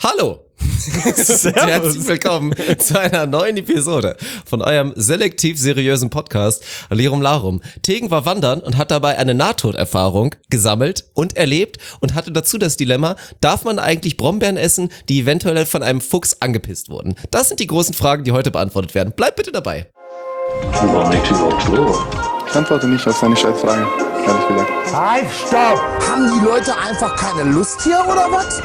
Hallo! Herzlich willkommen zu einer neuen Episode von eurem selektiv seriösen Podcast Lirum Larum. Tegen war wandern und hat dabei eine Nahtoderfahrung gesammelt und erlebt und hatte dazu das Dilemma, darf man eigentlich Brombeeren essen, die eventuell von einem Fuchs angepisst wurden? Das sind die großen Fragen, die heute beantwortet werden. Bleibt bitte dabei. Ich antworte nicht auf seine Scheißfragen, ehrlich gesagt. Halt, stopp! Haben die Leute einfach keine Lust hier, oder was?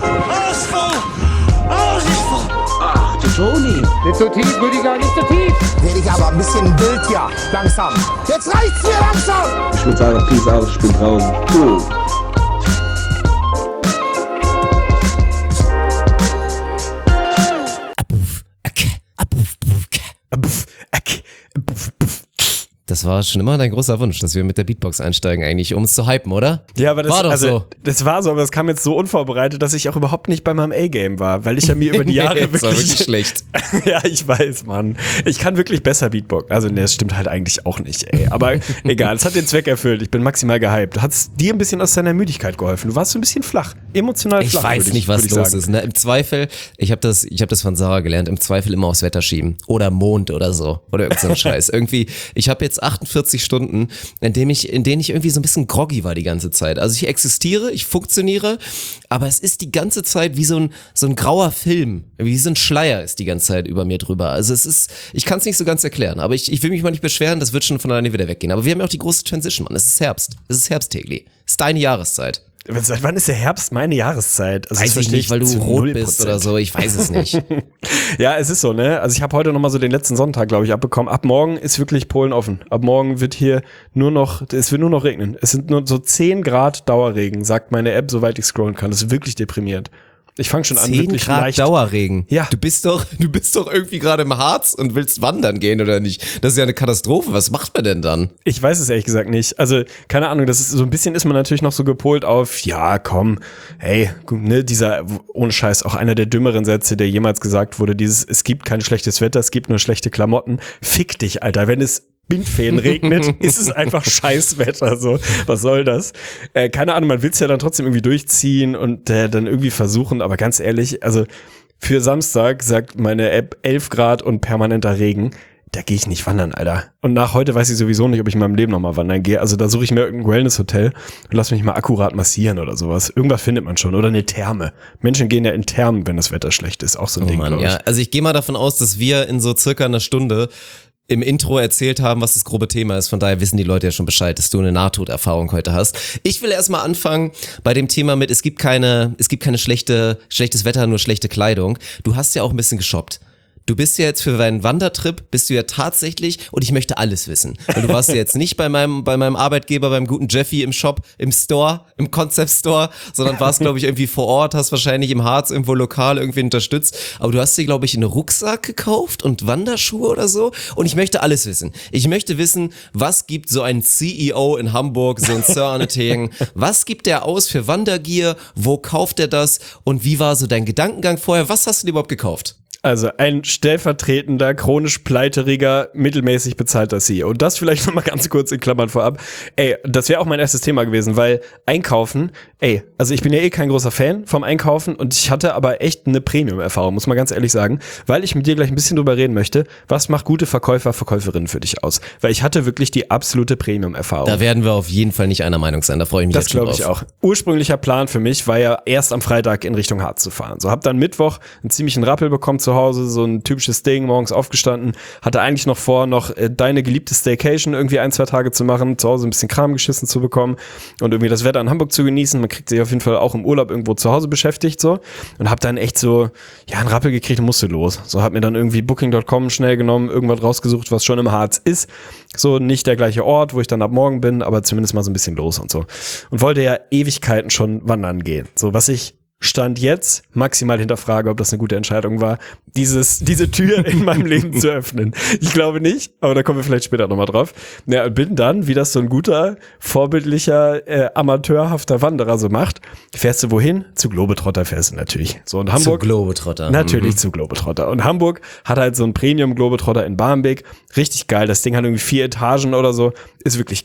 Ach, du Toni. Nicht so tief, Rüdiger, nicht so tief! Werde ich aber ein bisschen wild hier, langsam. Jetzt reicht's mir langsam! Ich würde sagen, peace out, ich bin draußen. Cool. Das war schon immer dein großer Wunsch, dass wir mit der Beatbox einsteigen eigentlich, um es zu hypen, oder? Ja, aber das war doch also, so. Das war so, aber es kam jetzt so unvorbereitet, dass ich auch überhaupt nicht bei meinem A-Game war, weil ich ja mir über die Jahre das war wirklich schlecht. Ja, ich weiß, Mann. Ich kann wirklich besser Beatbox. Also, das stimmt halt eigentlich auch nicht, ey. Aber egal, es hat den Zweck erfüllt. Ich bin maximal gehypt. Hat es dir ein bisschen aus deiner Müdigkeit geholfen? Du warst so ein bisschen flach, emotional flach. Ich weiß nicht, was los ist. Ne? Im Zweifel, ich hab das von Sarah gelernt, im Zweifel immer aufs Wetter schieben. Oder Mond oder so. Oder irgend so ein Scheiß. Irgendwie, ich habe jetzt 48 Stunden, in denen ich irgendwie so ein bisschen groggy war die ganze Zeit. Also ich existiere, ich funktioniere, aber es ist die ganze Zeit wie so ein grauer Film, wie so ein Schleier ist die ganze Zeit über mir drüber. Also ich kann es nicht so ganz erklären, aber ich will mich mal nicht beschweren, das wird schon von alleine wieder weggehen. Aber wir haben ja auch die große Transition, Mann. Es ist Herbst, Tegli. Es ist deine Jahreszeit. Seit wann ist der Herbst meine Jahreszeit? Also weiß ich nicht, weil du rot bist oder so, ich weiß es nicht. Ja, es ist so, ne? Also ich habe heute nochmal so den letzten Sonntag, glaube ich, abbekommen. Ab morgen ist wirklich Polen offen. Ab morgen wird hier es wird nur noch regnen. Es sind nur so 10 Grad Dauerregen, sagt meine App, soweit ich scrollen kann. Das ist wirklich deprimierend. Ich fange schon an, 10 wirklich Grad leicht. Dauerregen. Ja. Du bist doch irgendwie gerade im Harz und willst wandern gehen oder nicht? Das ist ja eine Katastrophe. Was macht man denn dann? Ich weiß es ehrlich gesagt nicht. Also, keine Ahnung, das ist so ein bisschen ist man natürlich noch so gepolt auf, ja, komm, hey, ne, dieser, ohne Scheiß, auch einer der dümmeren Sätze, der jemals gesagt wurde, es gibt kein schlechtes Wetter, es gibt nur schlechte Klamotten. Fick dich, Alter, wenn es Bindfäden regnet, ist es einfach Scheißwetter, so. Was soll das? Keine Ahnung, man will es ja dann trotzdem irgendwie durchziehen und dann irgendwie versuchen, aber ganz ehrlich, also für Samstag sagt meine App 11 Grad und permanenter Regen. Da gehe ich nicht wandern, Alter. Und nach heute weiß ich sowieso nicht, ob ich in meinem Leben nochmal wandern gehe. Also da suche ich mir irgendein Wellness-Hotel und lass mich mal akkurat massieren oder sowas. Irgendwas findet man schon. Oder eine Therme. Menschen gehen ja in Thermen, wenn das Wetter schlecht ist. Auch so ein Ding, Mann, ja. Also ich gehe mal davon aus, dass wir in so circa einer Stunde im Intro erzählt haben, was das grobe Thema ist. Von daher wissen die Leute ja schon Bescheid, dass du eine Nahtoderfahrung heute hast. Ich will erstmal anfangen bei dem Thema mit, es gibt keine schlechtes Wetter, nur schlechte Kleidung. Du hast ja auch ein bisschen geshoppt. Du bist ja jetzt für deinen Wandertrip, bist du ja tatsächlich, und ich möchte alles wissen. Weil du warst ja jetzt nicht bei meinem Arbeitgeber, beim guten Jeffy im Shop, im Store, im Concept Store, sondern warst, glaube ich, irgendwie vor Ort, hast wahrscheinlich im Harz irgendwo lokal irgendwie unterstützt. Aber du hast dir, glaube ich, einen Rucksack gekauft und Wanderschuhe oder so. Und ich möchte alles wissen. Ich möchte wissen, was gibt so ein CEO in Hamburg, so ein Sir Arne Tegen, was gibt der aus für Wandergear, wo kauft er das und wie war so dein Gedankengang vorher? Was hast du dir überhaupt gekauft? Also ein stellvertretender, chronisch pleiteriger, mittelmäßig bezahlter CEO. Und das vielleicht nochmal ganz kurz in Klammern vorab. Ey, das wäre auch mein erstes Thema gewesen, weil Einkaufen, also ich bin ja kein großer Fan vom Einkaufen und ich hatte aber echt eine Premium-Erfahrung, muss man ganz ehrlich sagen, weil ich mit dir gleich ein bisschen drüber reden möchte, was macht gute Verkäufer, Verkäuferinnen für dich aus? Weil ich hatte wirklich die absolute Premium-Erfahrung. Da werden wir auf jeden Fall nicht einer Meinung sein, da freue ich mich jetzt schon drauf. Das glaube ich auch. Ursprünglicher Plan für mich war ja erst am Freitag in Richtung Harz zu fahren. So, hab dann Mittwoch einen ziemlichen Rappel bekommen zu Hause, so ein typisches Ding, morgens aufgestanden, hatte eigentlich noch vor, deine geliebte Staycation irgendwie 1-2 Tage zu machen, zu Hause ein bisschen Kram geschissen zu bekommen und irgendwie das Wetter in Hamburg zu genießen. Man kriegt sich auf jeden Fall auch im Urlaub irgendwo zu Hause beschäftigt, so. Und hab dann echt so, ja, einen Rappel gekriegt und musste los. So, hab mir dann irgendwie Booking.com schnell genommen, irgendwas rausgesucht, was schon im Harz ist. So, nicht der gleiche Ort, wo ich dann ab morgen bin, aber zumindest mal so ein bisschen los und so. Und wollte ja Ewigkeiten schon wandern gehen. So, was ich Stand jetzt maximal hinterfrage, ob das eine gute Entscheidung war, diese Tür in meinem Leben zu öffnen. Ich glaube nicht, aber da kommen wir vielleicht später nochmal drauf. Ja, bin dann, wie das so ein guter, vorbildlicher, amateurhafter Wanderer so macht, fährst du wohin? Zu Globetrotter fährst du natürlich. So, und Hamburg. Zu Globetrotter. Natürlich zu Globetrotter. Und Hamburg hat halt so einen Premium-Globetrotter in Barmbek. Richtig geil. Das Ding hat irgendwie 4 Etagen oder so. Ist wirklich geil.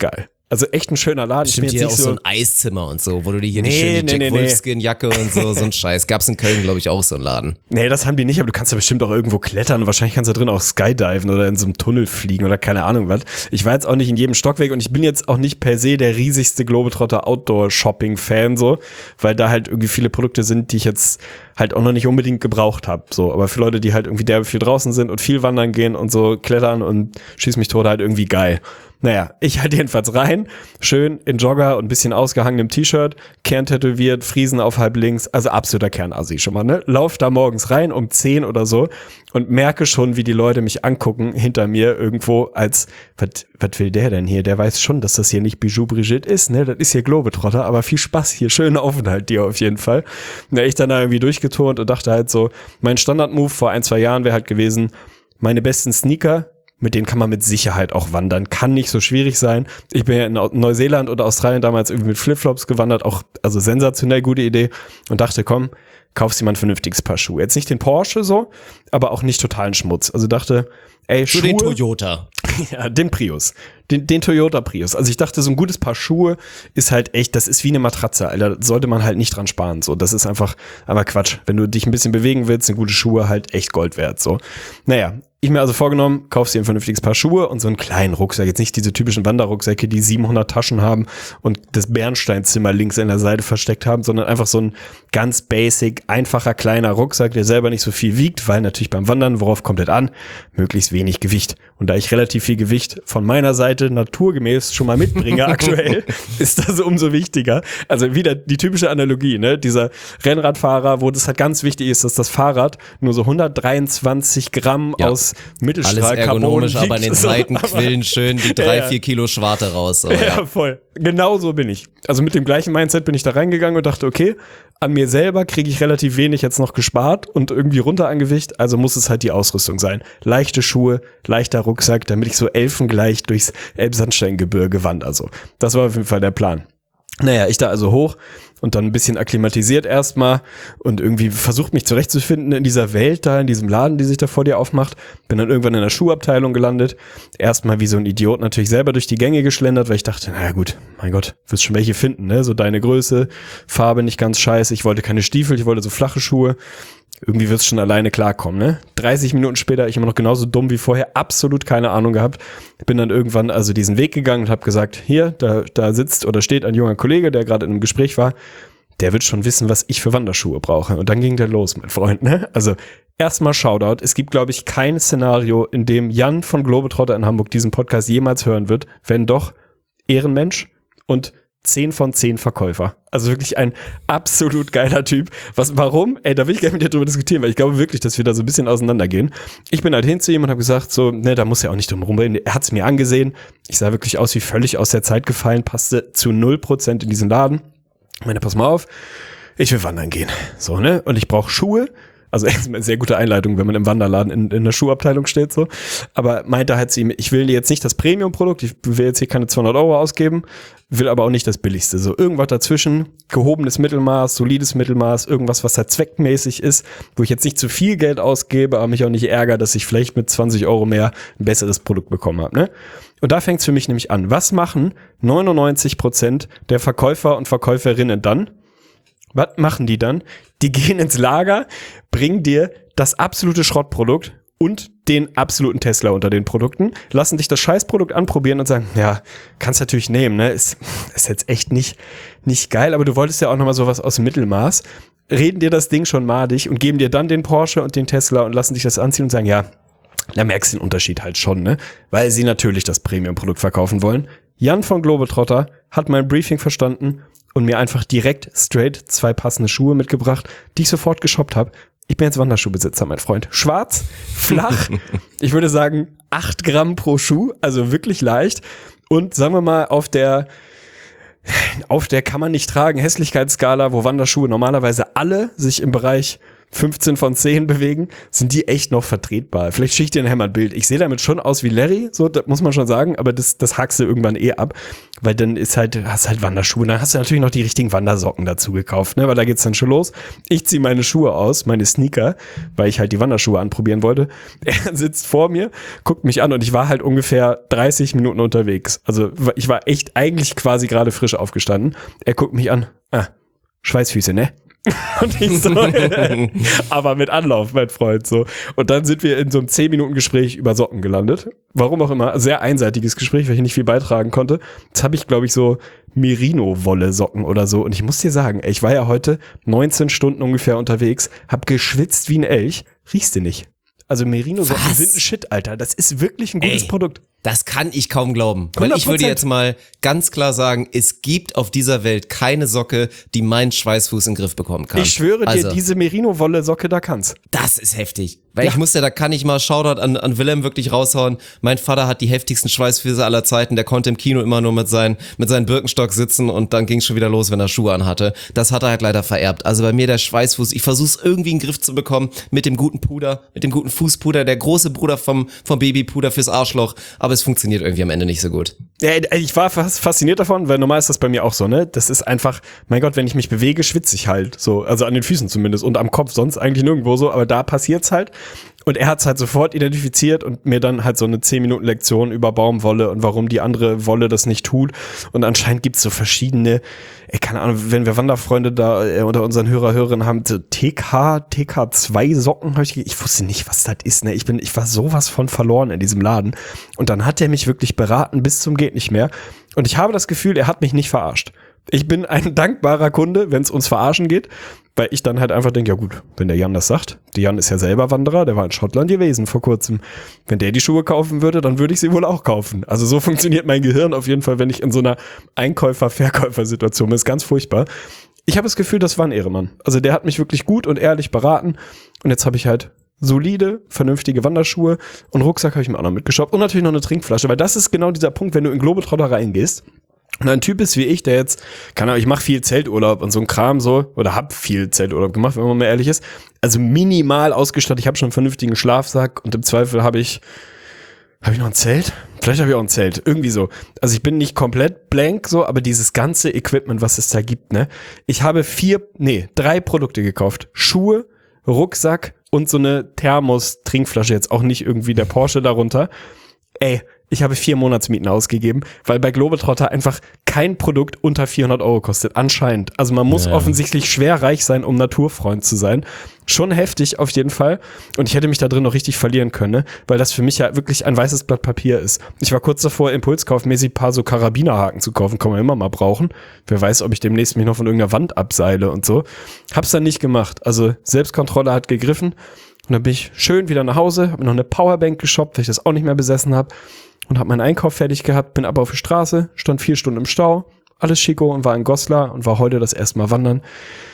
Also echt ein schöner Laden. Bestimmt Ich bin hier jetzt auch nicht so ein Eiszimmer und so, wo du dir hier die schöne Jack Wolfskin-Jacke und so ein Scheiß. Gab's in Köln, glaube ich, auch so einen Laden. Nee, das haben die nicht, aber du kannst ja bestimmt auch irgendwo klettern und wahrscheinlich kannst du da drin auch skydiven oder in so einem Tunnel fliegen oder keine Ahnung was. Ich war jetzt auch nicht in jedem Stockwerk und ich bin jetzt auch nicht per se der riesigste Globetrotter Outdoor-Shopping-Fan so, weil da halt irgendwie viele Produkte sind, die ich jetzt halt auch noch nicht unbedingt gebraucht habe. So, aber für Leute, die halt irgendwie derbe viel draußen sind und viel wandern gehen und so klettern und schieß mich tot, halt irgendwie geil. Naja, ich halt jedenfalls rein, schön in Jogger und ein bisschen ausgehangenem T-Shirt, Kern tätowiert, Friesen auf halb links, also absoluter Kernassi schon mal, ne? Lauf da morgens rein um 10 oder so und merke schon, wie die Leute mich angucken hinter mir irgendwo als, was will der denn hier? Der weiß schon, dass das hier nicht Bijou Brigitte ist, ne? Das ist hier Globetrotter, aber viel Spaß hier, schönen Aufenthalt dir auf jeden Fall. Na, ich dann da irgendwie durchgeturnt und dachte halt so, mein Standard-Move vor 1-2 Jahren wäre halt gewesen, meine besten Sneaker, mit denen kann man mit Sicherheit auch wandern. Kann nicht so schwierig sein. Ich bin ja in Neuseeland oder Australien damals irgendwie mit Flipflops gewandert. Auch, also sensationell gute Idee. Und dachte, komm, kaufst dir mal ein vernünftiges Paar Schuhe. Jetzt nicht den Porsche so, aber auch nicht totalen Schmutz. Also dachte, ey, Schuhe. Für den Toyota. Ja, den Prius. Den Toyota Prius. Also ich dachte, so ein gutes Paar Schuhe ist halt echt, das ist wie eine Matratze, Alter. Da sollte man halt nicht dran sparen. So, das ist einfach Quatsch. Wenn du dich ein bisschen bewegen willst, sind gute Schuhe halt echt Gold wert. So. Naja, ich mir also vorgenommen, kaufst dir ein vernünftiges Paar Schuhe und so einen kleinen Rucksack. Jetzt nicht diese typischen Wanderrucksäcke, die 700 Taschen haben und das Bernsteinzimmer links an der Seite versteckt haben, sondern einfach so ein ganz basic, einfacher, kleiner Rucksack, der selber nicht so viel wiegt, weil natürlich beim Wandern, worauf kommt das an? Möglichst wenig Gewicht. Und da ich relativ viel Gewicht von meiner Seite naturgemäß schon mal mitbringe aktuell, ist das umso wichtiger. Also wieder die typische Analogie, ne? Dieser Rennradfahrer, wo das halt ganz wichtig ist, dass das Fahrrad nur so 123 Gramm aus Mittelstrahl alles ergonomisch, aber an den so, Seiten quillen schön die 3-4 Kilo Schwarte raus. Aber ja, voll. Genau so bin ich. Also mit dem gleichen Mindset bin ich da reingegangen und dachte, okay, an mir selber kriege ich relativ wenig jetzt noch gespart und irgendwie runter an Gewicht, also muss es halt die Ausrüstung sein. Leichte Schuhe, leichter Rucksack, damit ich so elfengleich durchs Elbsandsteingebirge wandere. Also das war auf jeden Fall der Plan. Naja, ich da also hoch und dann ein bisschen akklimatisiert erstmal und irgendwie versucht mich zurechtzufinden in dieser Welt da, in diesem Laden, die sich da vor dir aufmacht. Bin dann irgendwann in der Schuhabteilung gelandet. Erstmal wie so ein Idiot natürlich selber durch die Gänge geschlendert, weil ich dachte, naja gut, mein Gott, wirst schon welche finden, ne? So deine Größe, Farbe nicht ganz scheiße. Ich wollte keine Stiefel, ich wollte so flache Schuhe. Irgendwie wird's schon alleine klarkommen, ne? 30 Minuten später, ich immer noch genauso dumm wie vorher, absolut keine Ahnung gehabt. Bin dann irgendwann also diesen Weg gegangen und habe gesagt, hier, da sitzt oder steht ein junger Kollege, der gerade in einem Gespräch war, der wird schon wissen, was ich für Wanderschuhe brauche. Und dann ging der los, mein Freund, ne? Also erstmal Shoutout. Es gibt, glaube ich, kein Szenario, in dem Jan von Globetrotter in Hamburg diesen Podcast jemals hören wird, wenn doch Ehrenmensch und 10 von 10 Verkäufer. Also wirklich ein absolut geiler Typ. Warum? Ey, da will ich gerne mit dir drüber diskutieren, weil ich glaube wirklich, dass wir da so ein bisschen auseinandergehen. Ich bin halt hin zu ihm und habe gesagt, so, ne, da muss er auch nicht drum rumreden. Er hat es mir angesehen. Ich sah wirklich aus wie völlig aus der Zeit gefallen, passte zu 0% in diesen Laden. Ich meine, pass mal auf, ich will wandern gehen. So, ne? Und ich brauche Schuhe. Also erstmal eine sehr gute Einleitung, wenn man im Wanderladen in der Schuhabteilung steht, so. Aber meinte halt zu ihm, ich will jetzt nicht das Premium-Produkt, ich will jetzt hier keine 200 € ausgeben, will aber auch nicht das Billigste. So irgendwas dazwischen, gehobenes Mittelmaß, solides Mittelmaß, irgendwas, was halt zweckmäßig ist, wo ich jetzt nicht zu viel Geld ausgebe, aber mich auch nicht ärgere, dass ich vielleicht mit 20 € mehr ein besseres Produkt bekommen habe, ne? Und da fängt's für mich nämlich an. Was machen 99% der Verkäufer und Verkäuferinnen dann? Was machen die dann? Die gehen ins Lager, bringen dir das absolute Schrottprodukt und den absoluten Tesla unter den Produkten, lassen dich das Scheißprodukt anprobieren und sagen, ja, kannst natürlich nehmen, ne? Ist jetzt echt nicht geil, aber du wolltest ja auch nochmal sowas aus dem Mittelmaß. Reden dir das Ding schon madig und geben dir dann den Porsche und den Tesla und lassen dich das anziehen und sagen, ja, da merkst du den Unterschied halt schon, ne? Weil sie natürlich das Premium-Produkt verkaufen wollen. Jan von Globetrotter hat mein Briefing verstanden und mir einfach direkt straight 2 passende Schuhe mitgebracht, die ich sofort geshoppt habe. Ich bin jetzt Wanderschuhbesitzer, mein Freund. Schwarz, flach, ich würde sagen 8 Gramm pro Schuh, also wirklich leicht. Und sagen wir mal, auf der kann man nicht tragen Hässlichkeitsskala, wo Wanderschuhe normalerweise alle sich im Bereich 15 von 10 bewegen, sind die echt noch vertretbar. Vielleicht schicke ich dir nachher mal ein Bild. Ich sehe damit schon aus wie Larry, so, das muss man schon sagen, aber das hackst du irgendwann ab, weil dann hast halt Wanderschuhe, dann hast du natürlich noch die richtigen Wandersocken dazu gekauft, ne, weil da geht's dann schon los. Ich ziehe meine Schuhe aus, meine Sneaker, weil ich halt die Wanderschuhe anprobieren wollte. Er sitzt vor mir, guckt mich an und ich war halt ungefähr 30 Minuten unterwegs. Also ich war echt eigentlich quasi gerade frisch aufgestanden. Er guckt mich an, Schweißfüße, ne? Und ich so, aber mit Anlauf, mein Freund, so. Und dann sind wir in so einem 10-Minuten-Gespräch über Socken gelandet. Warum auch immer, sehr einseitiges Gespräch, weil ich nicht viel beitragen konnte. Jetzt habe ich, glaube ich, so Merino-Wolle-Socken oder so. Und ich muss dir sagen, ich war ja heute 19 Stunden ungefähr unterwegs, hab geschwitzt wie ein Elch, riechst du nicht. Also Merino-Socken sind ein Shit, Alter. Das ist wirklich ein gutes Produkt. Das kann ich kaum glauben. Weil 100%. ich würde jetzt mal ganz klar sagen, es gibt auf dieser Welt keine Socke, die meinen Schweißfuß in den Griff bekommen kann. Ich schwöre dir, diese Merino-Wolle-Socke, da kann's. Das ist heftig. Weil da kann ich mal Shoutout an Willem wirklich raushauen. Mein Vater hat die heftigsten Schweißfüße aller Zeiten. Der konnte im Kino immer nur mit seinen Birkenstock sitzen und dann ging's schon wieder los, wenn er Schuhe anhatte. Das hat er halt leider vererbt. Also bei mir der Schweißfuß, ich versuch's irgendwie in den Griff zu bekommen mit dem guten Puder, mit dem guten Fußpuder, der große Bruder vom Babypuder fürs Arschloch. Aber es funktioniert irgendwie am Ende nicht so gut. Ja, ich war fasziniert davon, weil normal ist das bei mir auch so, ne? Das ist einfach, mein Gott, wenn ich mich bewege, schwitze ich halt so. Also an den Füßen zumindest und am Kopf, sonst eigentlich nirgendwo so, aber da passiert's halt. Und er hat's halt sofort identifiziert und mir dann halt so eine 10-Minuten-Lektion über Baumwolle und warum die andere Wolle das nicht tut. Und anscheinend gibt's so verschiedene, keine Ahnung, wenn wir Wanderfreunde da unter unseren Hörerinnen haben, so TK2-Socken, ich wusste nicht, was das ist, ne? Ich war sowas von verloren in diesem Laden. Und dann hat er mich wirklich beraten bis zum geht nicht mehr. Und ich habe das Gefühl, er hat mich nicht verarscht. Ich bin ein dankbarer Kunde, wenn es ums Verarschen geht, weil ich dann halt einfach denke, ja gut, wenn der Jan das sagt, der Jan ist ja selber Wanderer, der war in Schottland gewesen vor kurzem. Wenn der die Schuhe kaufen würde, dann würde ich sie wohl auch kaufen. Also so funktioniert mein Gehirn auf jeden Fall, wenn ich in so einer Einkäufer-Verkäufer-Situation bin. Das ist ganz furchtbar. Ich habe das Gefühl, das war ein Ehrenmann. Also der hat mich wirklich gut und ehrlich beraten und jetzt habe ich halt solide, vernünftige Wanderschuhe und Rucksack habe ich mir auch noch mitgeshoppt und natürlich noch eine Trinkflasche, weil das ist genau dieser Punkt, wenn du in Globetrotter reingehst und ein Typ ist wie ich, der jetzt, keine Ahnung, ich mache viel Zelturlaub und so ein Kram so, oder hab viel Zelturlaub gemacht, wenn man mal ehrlich ist, also minimal ausgestattet, ich habe schon einen vernünftigen Schlafsack und im Zweifel habe ich noch ein Zelt? Vielleicht habe ich auch ein Zelt, irgendwie so. Also ich bin nicht komplett blank so, aber dieses ganze Equipment, was es da gibt, ne, ich habe 3 Produkte gekauft, Schuhe, Rucksack und so eine Thermos-Trinkflasche, jetzt auch nicht irgendwie der Porsche darunter. Ich habe 4 Monatsmieten ausgegeben, weil bei Globetrotter einfach kein Produkt unter 400 € kostet, anscheinend. Also man muss offensichtlich schwer reich sein, um Naturfreund zu sein. Schon heftig auf jeden Fall. Und ich hätte mich da drin noch richtig verlieren können, ne? Weil das für mich ja wirklich ein weißes Blatt Papier ist. Ich war kurz davor, impulskaufmäßig ein paar so Karabinerhaken zu kaufen, kann man immer mal brauchen. Wer weiß, ob ich demnächst mich noch von irgendeiner Wand abseile und so. Hab's dann nicht gemacht. Also Selbstkontrolle hat gegriffen. Und dann bin ich schön wieder nach Hause, habe mir noch eine Powerbank geshoppt, weil ich das auch nicht mehr besessen habe. Und habe meinen Einkauf fertig gehabt, bin aber auf die Straße, stand 4 Stunden im Stau, alles schicko und war in Goslar und war heute das erste Mal wandern.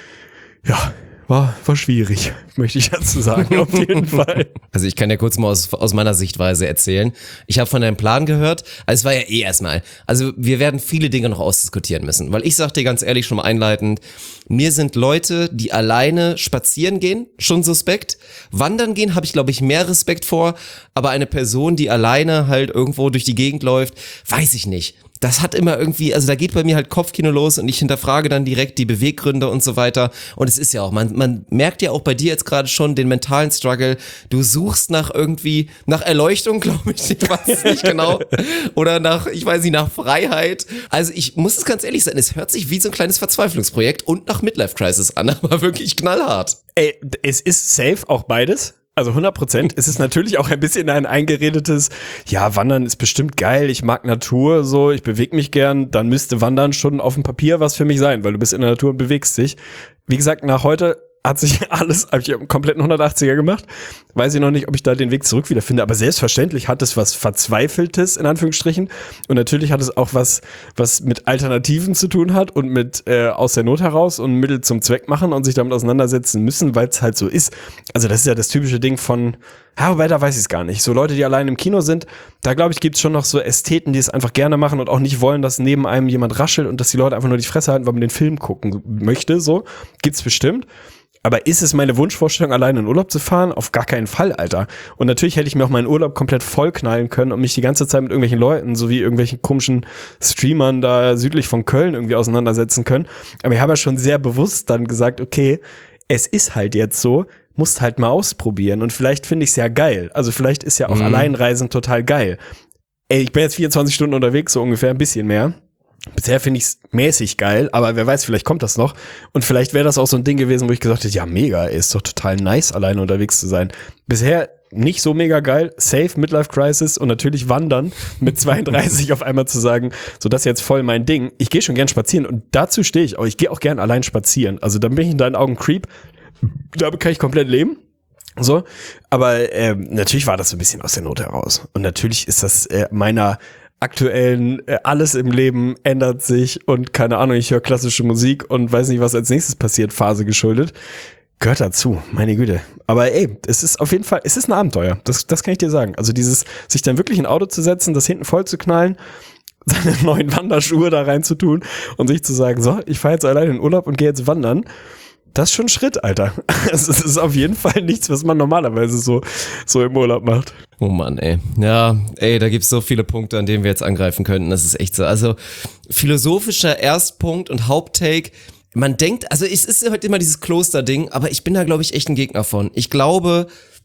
Ja, war schwierig, möchte ich dazu sagen, auf jeden Fall. Also ich kann ja kurz mal aus meiner Sichtweise erzählen. Ich habe von deinem Plan gehört, also es war ja erstmal, also wir werden viele Dinge noch ausdiskutieren müssen, weil ich sag dir ganz ehrlich schon mal einleitend, mir sind Leute, die alleine spazieren gehen, schon suspekt. Wandern gehen habe ich, glaube ich, mehr Respekt vor, aber eine Person, die alleine halt irgendwo durch die Gegend läuft, weiß ich nicht. Das hat immer irgendwie, also da geht bei mir halt Kopfkino los und ich hinterfrage dann direkt die Beweggründe und so weiter. Und es ist ja auch, man merkt ja auch bei dir jetzt gerade schon den mentalen Struggle. Du suchst nach Erleuchtung, glaube ich, ich weiß es nicht genau. Oder nach Freiheit. Also ich muss es ganz ehrlich sein, es hört sich wie so ein kleines Verzweiflungsprojekt und nach Midlife-Crisis an, aber wirklich knallhart. Es ist safe auch beides. Also 100%. Es ist natürlich auch ein bisschen ein eingeredetes, ja, Wandern ist bestimmt geil, ich mag Natur, so, ich bewege mich gern, dann müsste Wandern schon auf dem Papier was für mich sein, weil du bist in der Natur und bewegst dich. Wie gesagt, nach heute hat sich alles, habe ich einen kompletten 180er gemacht. Weiß ich noch nicht, ob ich da den Weg zurück wiederfinde, aber selbstverständlich hat es was Verzweifeltes, in Anführungsstrichen. Und natürlich hat es auch was mit Alternativen zu tun hat und mit aus der Not heraus und Mittel zum Zweck machen und sich damit auseinandersetzen müssen, weil es halt so ist. Also das ist ja das typische Ding von, Ja, wobei, da weiß ich es gar nicht. So Leute, die allein im Kino sind, da glaube ich, gibt's schon noch so Ästheten, die es einfach gerne machen und auch nicht wollen, dass neben einem jemand raschelt und dass die Leute einfach nur die Fresse halten, weil man den Film gucken möchte, so. Gibt's bestimmt. Aber ist es meine Wunschvorstellung, alleine in Urlaub zu fahren? Auf gar keinen Fall, Alter. Und natürlich hätte ich mir auch meinen Urlaub komplett vollknallen können und mich die ganze Zeit mit irgendwelchen Leuten, sowie irgendwelchen komischen Streamern da südlich von Köln irgendwie auseinandersetzen können. Aber ich habe ja schon sehr bewusst dann gesagt, okay, es ist halt jetzt so, musst halt mal ausprobieren und vielleicht finde ich es ja geil. Also vielleicht ist ja auch Alleinreisen total geil. Ey, ich bin jetzt 24 Stunden unterwegs, so ungefähr, ein bisschen mehr. Bisher finde ich es mäßig geil, aber wer weiß, vielleicht kommt das noch. Und vielleicht wäre das auch so ein Ding gewesen, wo ich gesagt hätte, ja mega, ist doch total nice, alleine unterwegs zu sein. Bisher nicht so mega geil, safe, Midlife Crisis und natürlich wandern mit 32 auf einmal zu sagen, so das ist jetzt voll mein Ding. Ich gehe schon gern spazieren und dazu stehe ich auch. Ich gehe auch gern allein spazieren. Also dann bin ich in deinen Augen Creep. Damit kann ich komplett leben. So, aber natürlich war das so ein bisschen aus der Not heraus. Und natürlich ist das meiner aktuellen alles im Leben ändert sich und keine Ahnung, ich höre klassische Musik und weiß nicht, was als nächstes passiert, Phase geschuldet. Gehört dazu, meine Güte. Aber ey, es ist auf jeden Fall, es ist ein Abenteuer. Das kann ich dir sagen. Also dieses, sich dann wirklich in ein Auto zu setzen, das hinten voll zu knallen, seine neuen Wanderschuhe da reinzutun und sich zu sagen, so, ich fahre jetzt alleine in Urlaub und gehe jetzt wandern. Das ist schon ein Schritt, Alter. Es ist auf jeden Fall nichts, was man normalerweise so im Urlaub macht. Oh Mann, ey. Ja, ey, da gibt's so viele Punkte, an denen wir jetzt angreifen könnten. Das ist echt so. Also philosophischer Erstpunkt und Haupttake. Man denkt, also es ist halt immer dieses Kloster-Ding, aber ich bin da, glaube ich, echt ein Gegner von. Ich glaube,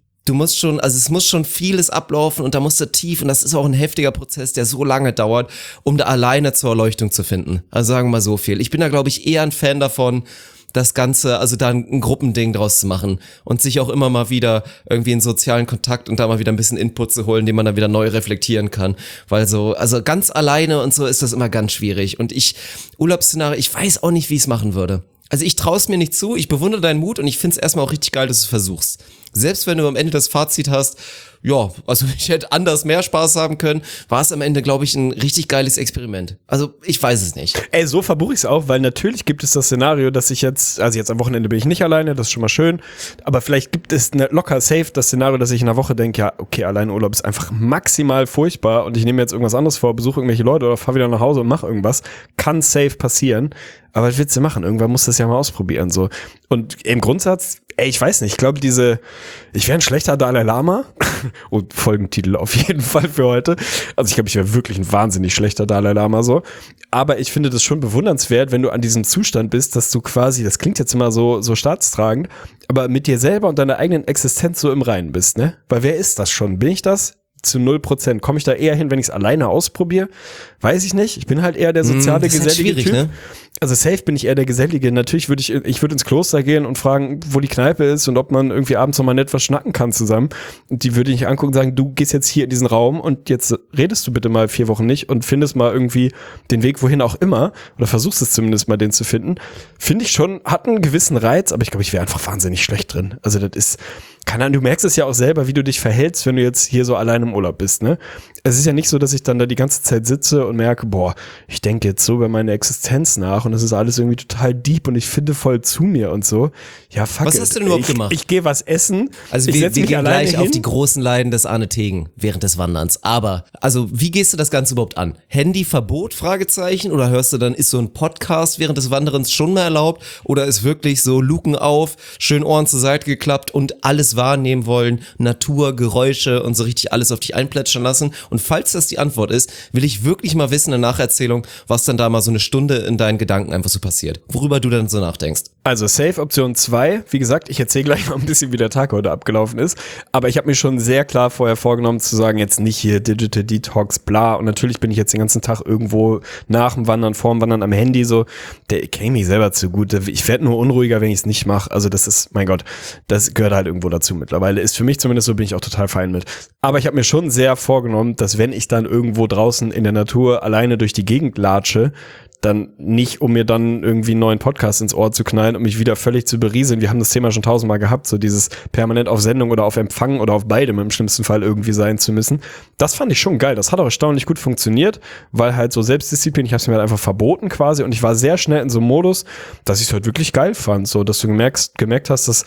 es muss schon vieles ablaufen und da musst du tief und das ist auch ein heftiger Prozess, der so lange dauert, um da alleine zur Erleuchtung zu finden. Also sagen wir mal so viel. Ich bin da, glaube ich, eher ein Fan davon, das Ganze, also da ein Gruppending draus zu machen und sich auch immer mal wieder irgendwie in sozialen Kontakt und da mal wieder ein bisschen Input zu holen, den man dann wieder neu reflektieren kann, weil so, also ganz alleine und so ist das immer ganz schwierig und Urlaubsszenario, ich weiß auch nicht, wie ich es machen würde. Also ich traue es mir nicht zu, ich bewundere deinen Mut und ich finde es erstmal auch richtig geil, dass du es versuchst. Selbst wenn du am Ende das Fazit hast, ja, also ich hätte anders mehr Spaß haben können, war es am Ende, glaube ich, ein richtig geiles Experiment. Also ich weiß es nicht. Ey, so verbuche ich es auch, weil natürlich gibt es das Szenario, dass ich jetzt am Wochenende bin ich nicht alleine, das ist schon mal schön, aber vielleicht gibt es locker safe das Szenario, dass ich in einer Woche denke, ja, okay, alleine Urlaub ist einfach maximal furchtbar und ich nehme jetzt irgendwas anderes vor, besuche irgendwelche Leute oder fahre wieder nach Hause und mache irgendwas. Kann safe passieren, aber was willst du machen? Irgendwann musst du das ja mal ausprobieren, so. Und im Grundsatz, ey, ich weiß nicht, ich glaube ich wäre ein schlechter Dalai Lama. Und Folgentitel auf jeden Fall für heute. Also ich glaube, ich wäre wirklich ein wahnsinnig schlechter Dalai Lama so. Aber ich finde das schon bewundernswert, wenn du an diesem Zustand bist, dass du quasi, das klingt jetzt immer so staatstragend, aber mit dir selber und deiner eigenen Existenz so im Reinen bist, ne? Weil wer ist das schon? Bin ich das? Zu 0%. Komme ich da eher hin, wenn ich es alleine ausprobiere? Weiß ich nicht. Ich bin halt eher der soziale, gesellige Typ. Ne? Also safe bin ich eher der Gesellige. Natürlich würde ich würde ins Kloster gehen und fragen, wo die Kneipe ist und ob man irgendwie abends noch mal nett was schnacken kann zusammen. Und die würde ich angucken und sagen, du gehst jetzt hier in diesen Raum und jetzt redest du bitte mal 4 Wochen nicht und findest mal irgendwie den Weg, wohin auch immer. Oder versuchst es zumindest mal, den zu finden. Finde ich schon, hat einen gewissen Reiz, aber ich glaube, ich wäre einfach wahnsinnig schlecht drin. Also das ist, keine Ahnung, du merkst es ja auch selber, wie du dich verhältst, wenn du jetzt hier so allein im Urlaub bist, ne? Es ist ja nicht so, dass ich dann da die ganze Zeit sitze und merke, boah, ich denke jetzt so über meine Existenz nach und das ist alles irgendwie total deep und ich finde voll zu mir und so. Ja, fuck Was hast du denn überhaupt gemacht? Ich gehe was essen. Also wir gehen gleich auf die großen Leiden des Arne Tegen während des Wanderns. Aber, also wie gehst du das Ganze überhaupt an? Handyverbot, Fragezeichen? Oder hörst du dann, ist so ein Podcast während des Wanderns schon mal erlaubt? Oder ist wirklich so Luken auf, schön Ohren zur Seite geklappt und alles wahrnehmen wollen, Natur, Geräusche und so richtig alles auf dich einplätschern lassen? Und falls das die Antwort ist, will ich wirklich mal wissen in der Nacherzählung, was dann da mal so eine Stunde in deinen Gedanken einfach so passiert. Worüber du dann so nachdenkst. Also Safe Option 2, wie gesagt, ich erzähle gleich mal ein bisschen, wie der Tag heute abgelaufen ist, aber ich habe mir schon sehr klar vorher vorgenommen zu sagen, jetzt nicht hier Digital Detox, bla, und natürlich bin ich jetzt den ganzen Tag irgendwo nach dem Wandern, vor dem Wandern am Handy so, der kenne mich selber zu gut, ich werde nur unruhiger, wenn ich es nicht mache, also das ist, mein Gott, das gehört halt irgendwo dazu mittlerweile, ist für mich zumindest so, bin ich auch total fein mit. Aber ich habe mir schon sehr vorgenommen, dass wenn ich dann irgendwo draußen in der Natur alleine durch die Gegend latsche, dann nicht, um mir dann irgendwie einen neuen Podcast ins Ohr zu knallen, um mich wieder völlig zu berieseln. Wir haben das Thema schon 1000-mal gehabt, so dieses permanent auf Sendung oder auf Empfang oder auf beidem im schlimmsten Fall irgendwie sein zu müssen. Das fand ich schon geil. Das hat auch erstaunlich gut funktioniert, weil halt so Selbstdisziplin, ich habe es mir halt einfach verboten quasi und ich war sehr schnell in so einem Modus, dass ich es halt wirklich geil fand, so dass du gemerkt hast, dass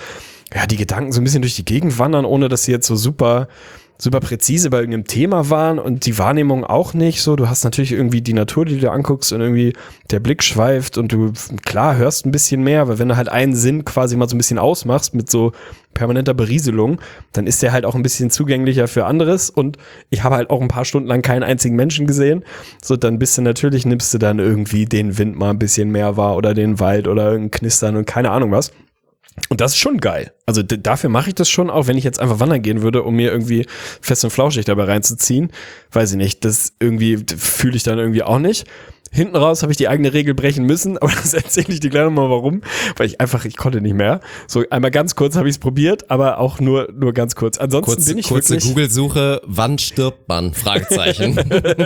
die Gedanken so ein bisschen durch die Gegend wandern, ohne dass sie jetzt so super präzise bei irgendeinem Thema waren und die Wahrnehmung auch nicht so. Du hast natürlich irgendwie die Natur, die du dir anguckst und irgendwie der Blick schweift und du, klar, hörst ein bisschen mehr, weil wenn du halt einen Sinn quasi mal so ein bisschen ausmachst mit so permanenter Berieselung, dann ist der halt auch ein bisschen zugänglicher für anderes und ich habe halt auch ein paar Stunden lang keinen einzigen Menschen gesehen. So, dann nimmst du dann irgendwie den Wind mal ein bisschen mehr wahr oder den Wald oder irgendein Knistern und keine Ahnung was. Und das ist schon geil. Also dafür mache ich das schon, auch wenn ich jetzt einfach wandern gehen würde, um mir irgendwie fest und flauschig dabei reinzuziehen. Weiß ich nicht, das irgendwie fühle ich dann irgendwie auch nicht. Hinten raus habe ich die eigene Regel brechen müssen, aber das erzähle ich dir gleich nochmal warum, weil ich konnte nicht mehr. So einmal ganz kurz habe ich es probiert, aber auch nur ganz kurz. Ansonsten bin ich kurze wirklich... Google-Suche, wann stirbt man? Fragezeichen.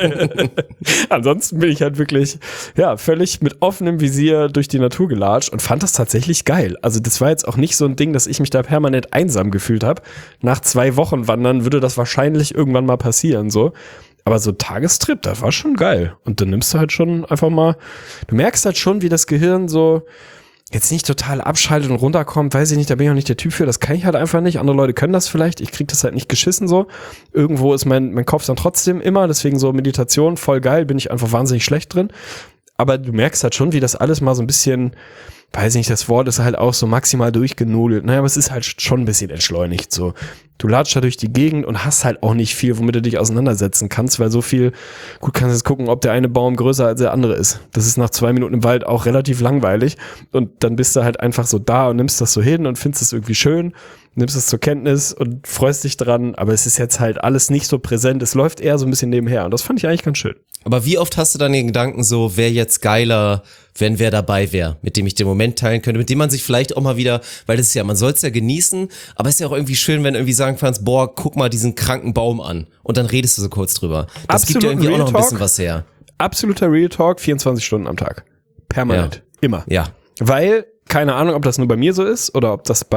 Ansonsten bin ich halt wirklich, völlig mit offenem Visier durch die Natur gelatscht und fand das tatsächlich geil. Also das war jetzt auch nicht so ein Ding, dass ich mich da permanent einsam gefühlt habe. Nach 2 Wochen Wandern würde das wahrscheinlich irgendwann mal passieren, so. Aber so Tagestrip, das war schon geil. Und dann nimmst du halt schon einfach mal, du merkst halt schon, wie das Gehirn so jetzt nicht total abschaltet und runterkommt, weiß ich nicht, da bin ich auch nicht der Typ für, das kann ich halt einfach nicht. Andere Leute können das vielleicht, ich krieg das halt nicht geschissen so. Irgendwo ist mein Kopf dann trotzdem immer, deswegen so Meditation, voll geil, bin ich einfach wahnsinnig schlecht drin. Aber du merkst halt schon, wie das alles mal so ein bisschen, weiß nicht, das Wort ist halt auch so maximal durchgenudelt. Naja, aber es ist halt schon ein bisschen entschleunigt so. Du latschst da durch die Gegend und hast halt auch nicht viel, womit du dich auseinandersetzen kannst, weil so viel, gut, kannst jetzt gucken, ob der eine Baum größer als der andere ist. Das ist nach 2 Minuten im Wald auch relativ langweilig und dann bist du halt einfach so da und nimmst das so hin und findest es irgendwie schön, nimmst es zur Kenntnis und freust dich dran, aber es ist jetzt halt alles nicht so präsent, es läuft eher so ein bisschen nebenher und das fand ich eigentlich ganz schön. Aber wie oft hast du dann den Gedanken so, wäre jetzt geiler, wenn wer dabei wäre, mit dem ich den Moment teilen könnte, mit dem man sich vielleicht auch mal wieder, weil das ist ja, man soll es ja genießen, aber es ist ja auch irgendwie schön, wenn du irgendwie sagen kannst, boah, guck mal diesen kranken Baum an und dann redest du so kurz drüber. Das gibt ja irgendwie auch noch ein bisschen was her. Absoluter Real Talk, 24 Stunden am Tag. Permanent. Immer. Ja. Weil, keine Ahnung, ob das nur bei mir so ist oder ob das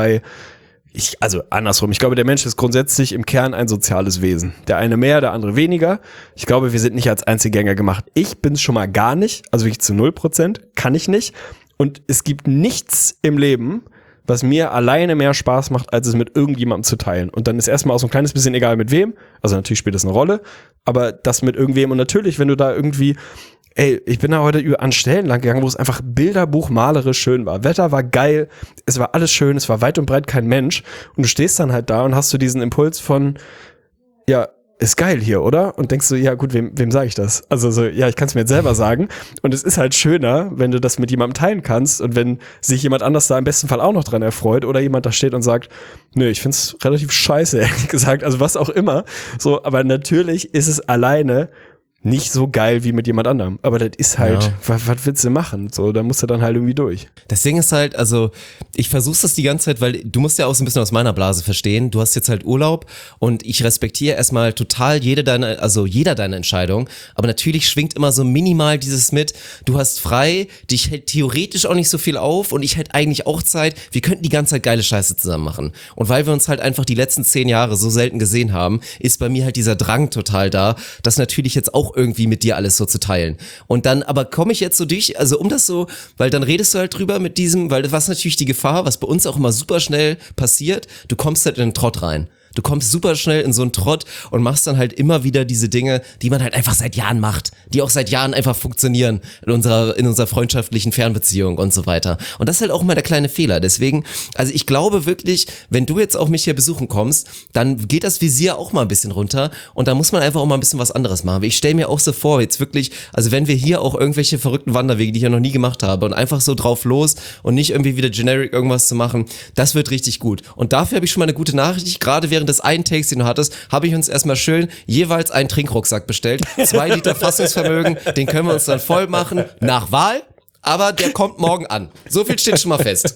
also andersrum. Ich glaube, der Mensch ist grundsätzlich im Kern ein soziales Wesen. Der eine mehr, der andere weniger. Ich glaube, wir sind nicht als Einzelgänger gemacht. Ich bin's schon mal gar nicht, also wirklich zu 0%, kann ich nicht. Und es gibt nichts im Leben, was mir alleine mehr Spaß macht, als es mit irgendjemandem zu teilen. Und dann ist erstmal auch so ein kleines bisschen egal mit wem. Also natürlich spielt das eine Rolle, aber das mit irgendwem. Und natürlich, wenn du da irgendwie, ich bin da heute an Stellen lang gegangen, wo es einfach bilderbuchmalerisch schön war. Wetter war geil, es war alles schön, es war weit und breit kein Mensch. Und du stehst dann halt da und hast so diesen Impuls von, ja, ist geil hier, oder? Und denkst du, ja gut, wem sage ich das? Also so, ja, ich kann es mir jetzt selber sagen. Und es ist halt schöner, wenn du das mit jemandem teilen kannst und wenn sich jemand anders da im besten Fall auch noch dran erfreut oder jemand da steht und sagt, nö, ich find's relativ scheiße, ehrlich gesagt, also was auch immer. So, aber natürlich ist es alleine nicht so geil wie mit jemand anderem. Aber das ist halt, was willst du machen? So, da musst du dann halt irgendwie durch. Das Ding ist halt, also ich versuch's das die ganze Zeit, weil du musst ja auch so ein bisschen aus meiner Blase verstehen. Du hast jetzt halt Urlaub und ich respektiere erstmal total jeder deine Entscheidung. Aber natürlich schwingt immer so minimal dieses mit, du hast frei, dich hält theoretisch auch nicht so viel auf und ich hätte eigentlich auch Zeit. Wir könnten die ganze Zeit geile Scheiße zusammen machen. Und weil wir uns halt einfach die letzten 10 Jahre so selten gesehen haben, ist bei mir halt dieser Drang total da, das natürlich jetzt auch irgendwie mit dir alles so zu teilen. Und dann aber komme ich jetzt so durch, also um das so, weil dann redest du halt drüber mit diesem, weil das war natürlich die Gefahr, was bei uns auch immer super schnell passiert, du kommst halt in den Trott rein. Du kommst super schnell in so einen Trott und machst dann halt immer wieder diese Dinge, die man halt einfach seit Jahren macht, die auch seit Jahren einfach funktionieren in unserer freundschaftlichen Fernbeziehung und so weiter. Und das ist halt auch immer der kleine Fehler. Deswegen, also ich glaube wirklich, wenn du jetzt auch mich hier besuchen kommst, dann geht das Visier auch mal ein bisschen runter und da muss man einfach auch mal ein bisschen was anderes machen. Ich stelle mir auch so vor, jetzt wirklich, also wenn wir hier auch irgendwelche verrückten Wanderwege, die ich ja noch nie gemacht habe und einfach so drauf los und nicht irgendwie wieder generic irgendwas zu machen, das wird richtig gut. Und dafür habe ich schon mal eine gute Nachricht, gerade während des einen Takes, den du hattest, habe ich uns erstmal schön jeweils einen Trinkrucksack bestellt. 2 Liter Fassungsvermögen, den können wir uns dann voll machen, nach Wahl. Aber der kommt morgen an. So viel steht schon mal fest.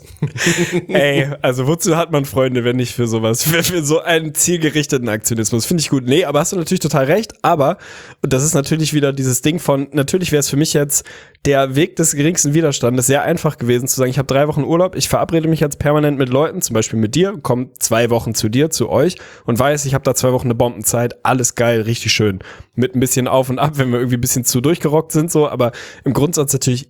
Ey, also wozu hat man Freunde, wenn nicht für sowas, für so einen zielgerichteten Aktionismus? Finde ich gut. Nee, aber hast du natürlich total recht. Aber, und das ist natürlich wieder dieses Ding von, natürlich wäre es für mich jetzt der Weg des geringsten Widerstandes sehr einfach gewesen, zu sagen, ich habe 3 Wochen Urlaub, ich verabrede mich jetzt permanent mit Leuten, zum Beispiel mit dir, komme 2 Wochen zu dir, zu euch und weiß, ich habe da 2 Wochen eine Bombenzeit, alles geil, richtig schön. Mit ein bisschen Auf und Ab, wenn wir irgendwie ein bisschen zu durchgerockt sind, so, aber im Grundsatz natürlich geile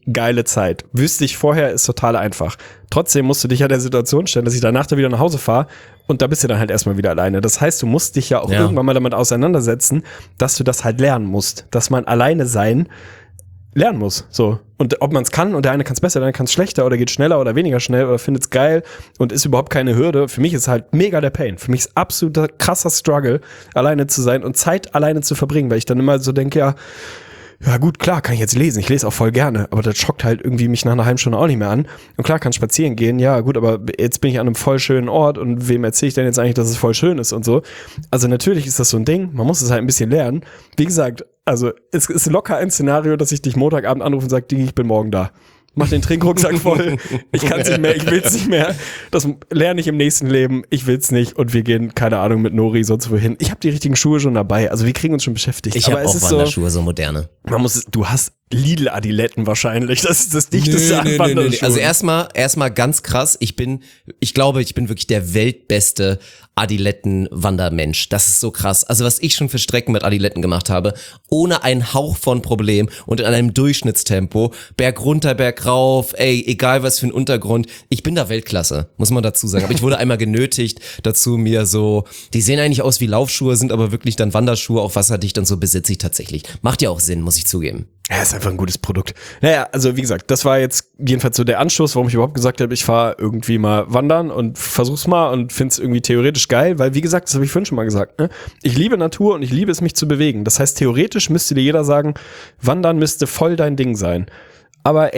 Zeit. Wüsste ich vorher, ist total einfach. Trotzdem musst du dich ja der Situation stellen, dass ich danach da wieder nach Hause fahre und da bist du dann halt erstmal wieder alleine. Das heißt, du musst dich ja auch irgendwann mal damit auseinandersetzen, dass du das halt lernen musst. Dass man alleine sein lernen muss. So. Und ob man es kann und der eine kann es besser, der andere kann es schlechter oder geht schneller oder weniger schnell oder findet es geil und ist überhaupt keine Hürde. Für mich ist halt mega der Pain. Für mich ist absoluter krasser Struggle, alleine zu sein und Zeit alleine zu verbringen, weil ich dann immer so denke, ja gut, klar, kann ich jetzt lesen. Ich lese auch voll gerne, aber das schockt halt irgendwie mich nach einer halben Stunde auch nicht mehr an. Und klar, kann spazieren gehen, ja gut, aber jetzt bin ich an einem voll schönen Ort und wem erzähle ich denn jetzt eigentlich, dass es voll schön ist und so. Also natürlich ist das so ein Ding, man muss es halt ein bisschen lernen. Wie gesagt, also es ist locker ein Szenario, dass ich dich Montagabend anrufe und sage, Digi, ich bin morgen da. Mach den Trinkrucksack voll. Ich kann es nicht mehr, ich will es nicht mehr. Das lerne ich im nächsten Leben. Ich will es nicht. Und wir gehen, keine Ahnung, mit Nori sonst wohin. Ich habe die richtigen Schuhe schon dabei. Also wir kriegen uns schon beschäftigt. Ich habe auch Wanderschuhe, so moderne. Du hast Lidl-Adiletten wahrscheinlich. Das ist das dichteste an Wanderschuhen. Also erstmal ganz krass. Ich glaube, ich bin wirklich der weltbeste Adiletten-Wandermensch. Das ist so krass. Also was ich schon für Strecken mit Adiletten gemacht habe, ohne einen Hauch von Problem und in einem Durchschnittstempo, Berg runter, Berg rauf, egal was für ein Untergrund. Ich bin da Weltklasse, muss man dazu sagen. Aber ich wurde einmal genötigt dazu, mir so, die sehen eigentlich aus wie Laufschuhe, sind aber wirklich dann Wanderschuhe, auch wasserdicht und so besitze ich tatsächlich. Macht ja auch Sinn, muss ich zugeben. Ja, ist einfach ein gutes Produkt. Naja, also wie gesagt, das war jetzt jedenfalls so der Anstoß, warum ich überhaupt gesagt habe, ich fahre irgendwie mal wandern und versuch's mal und find's irgendwie theoretisch geil, weil wie gesagt, das habe ich vorhin schon mal gesagt, ne? Ich liebe Natur und ich liebe es, mich zu bewegen. Das heißt, theoretisch müsste dir jeder sagen, Wandern müsste voll dein Ding sein. Aber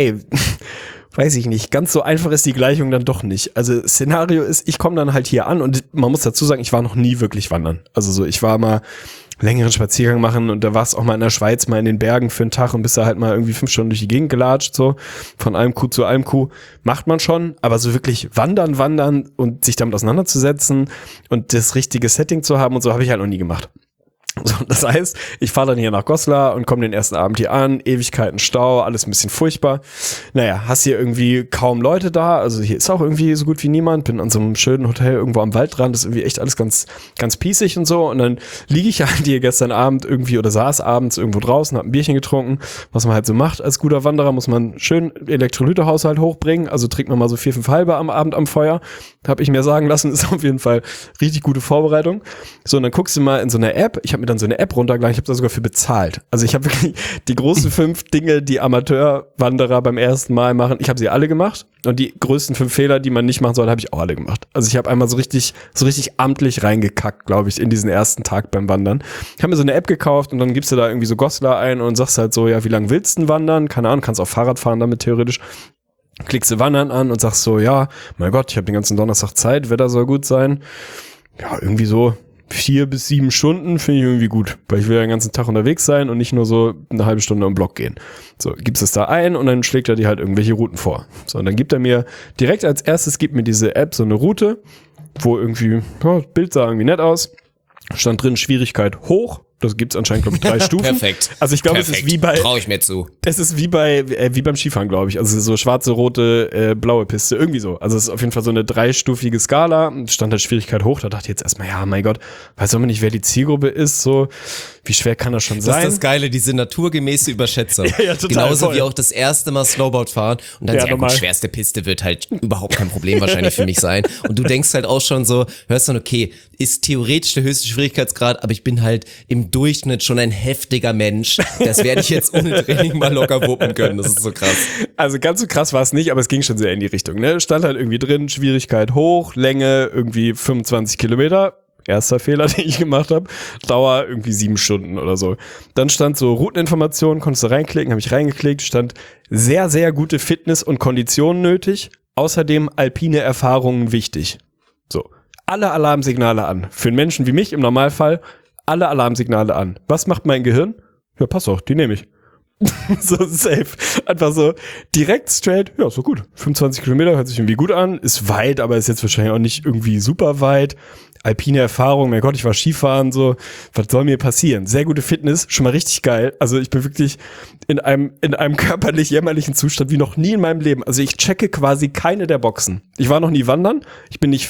weiß ich nicht, ganz so einfach ist die Gleichung dann doch nicht. Also Szenario ist, ich komme dann halt hier an und man muss dazu sagen, ich war noch nie wirklich wandern. Also so, ich war mal längeren Spaziergang machen und da warst auch mal in der Schweiz, mal in den Bergen für einen Tag und bist da halt mal irgendwie 5 Stunden durch die Gegend gelatscht, so von einem Kuh zu einem Kuh, macht man schon, aber so wirklich wandern und sich damit auseinanderzusetzen und das richtige Setting zu haben und so habe ich halt noch nie gemacht. So, das heißt, ich fahre dann hier nach Goslar und komme den ersten Abend hier an, Ewigkeiten Stau, alles ein bisschen furchtbar. Naja, hast hier irgendwie kaum Leute da, also hier ist auch irgendwie so gut wie niemand, bin an so einem schönen Hotel irgendwo am Waldrand, das ist irgendwie echt alles ganz, ganz pießig und so und dann liege ich halt hier gestern Abend irgendwie oder saß abends irgendwo draußen, hab ein Bierchen getrunken, was man halt so macht als guter Wanderer, muss man schön Elektrolytehaushalt hochbringen, also trinkt man mal so 4, 5 halbe am Abend am Feuer, habe ich mir sagen lassen, ist auf jeden Fall richtig gute Vorbereitung. So, und dann guckst du mal in so einer App, ich habe mir dann so eine App runtergeladen, ich habe da sogar für bezahlt. Also ich habe wirklich die großen 5 Dinge, die Amateurwanderer beim ersten Mal machen, ich habe sie alle gemacht und die größten 5 Fehler, die man nicht machen soll, habe ich auch alle gemacht. Also ich habe einmal so richtig amtlich reingekackt, glaube ich, in diesen ersten Tag beim Wandern. Ich habe mir so eine App gekauft und dann gibst du da irgendwie so Goslar ein und sagst halt so, ja, wie lange willst du denn wandern? Keine Ahnung, kannst auch Fahrrad fahren damit theoretisch. Klickst du Wandern an und sagst so, ja, mein Gott, ich habe den ganzen Donnerstag Zeit, Wetter soll gut sein. Ja, irgendwie so 4 bis 7 Stunden finde ich irgendwie gut, weil ich will ja den ganzen Tag unterwegs sein und nicht nur so eine halbe Stunde im Block gehen. So, gibst es da ein und dann schlägt er dir halt irgendwelche Routen vor. So, und dann gibt er mir direkt als erstes, gibt mir diese App so eine Route, wo irgendwie, ja, das Bild sah irgendwie nett aus, stand drin Schwierigkeit hoch. Das gibt's anscheinend, glaube ich, 3 Stufen. Perfekt. Also ich glaube, es ist wie bei, traue ich mir zu. es ist wie beim Skifahren, glaube ich. Also so schwarze, rote, blaue Piste, irgendwie so. Also es ist auf jeden Fall so eine 3-stufige Skala. Stand halt Schwierigkeit hoch. Da dachte ich jetzt erstmal, ja, mein Gott, weiß auch nicht, wer die Zielgruppe ist, so. Wie schwer kann das schon sein? Das ist das Geile, diese naturgemäße Überschätzung. Ja, total, genauso voll. Wie auch das erste Mal Snowboard fahren und dann Ja, sehr gut, schwerste Piste wird halt überhaupt kein Problem wahrscheinlich für mich sein. Und du denkst halt auch schon so, hörst dann, okay, ist theoretisch der höchste Schwierigkeitsgrad, aber ich bin halt im Durchschnitt schon ein heftiger Mensch. Das werde ich jetzt ohne Training mal locker wuppen können. Das ist so krass. Also ganz so krass war es nicht, aber es ging schon sehr in die Richtung. Ne? Stand halt irgendwie drin, Schwierigkeit hoch, Länge irgendwie 25 Kilometer. Erster Fehler, den ich gemacht habe. Dauer irgendwie 7 Stunden oder so. Dann stand so Routeninformationen, konntest du reinklicken, habe ich reingeklickt, stand sehr, sehr gute Fitness und Konditionen nötig. Außerdem alpine Erfahrungen wichtig. So, alle Alarmsignale an. Für einen Menschen wie mich im Normalfall alle Alarmsignale an. Was macht mein Gehirn? Ja, pass auf, die nehme ich. So safe. Einfach so direkt straight, ja, so gut. 25 Kilometer hört sich irgendwie gut an, ist weit, aber ist jetzt wahrscheinlich auch nicht irgendwie super weit. Alpine Erfahrung, mein Gott, ich war Skifahren, so, was soll mir passieren? Sehr gute Fitness, schon mal richtig geil. Also ich bin wirklich in einem körperlich jämmerlichen Zustand wie noch nie in meinem Leben. Also ich checke quasi keine der Boxen. Ich war noch nie wandern, ich bin nicht fit,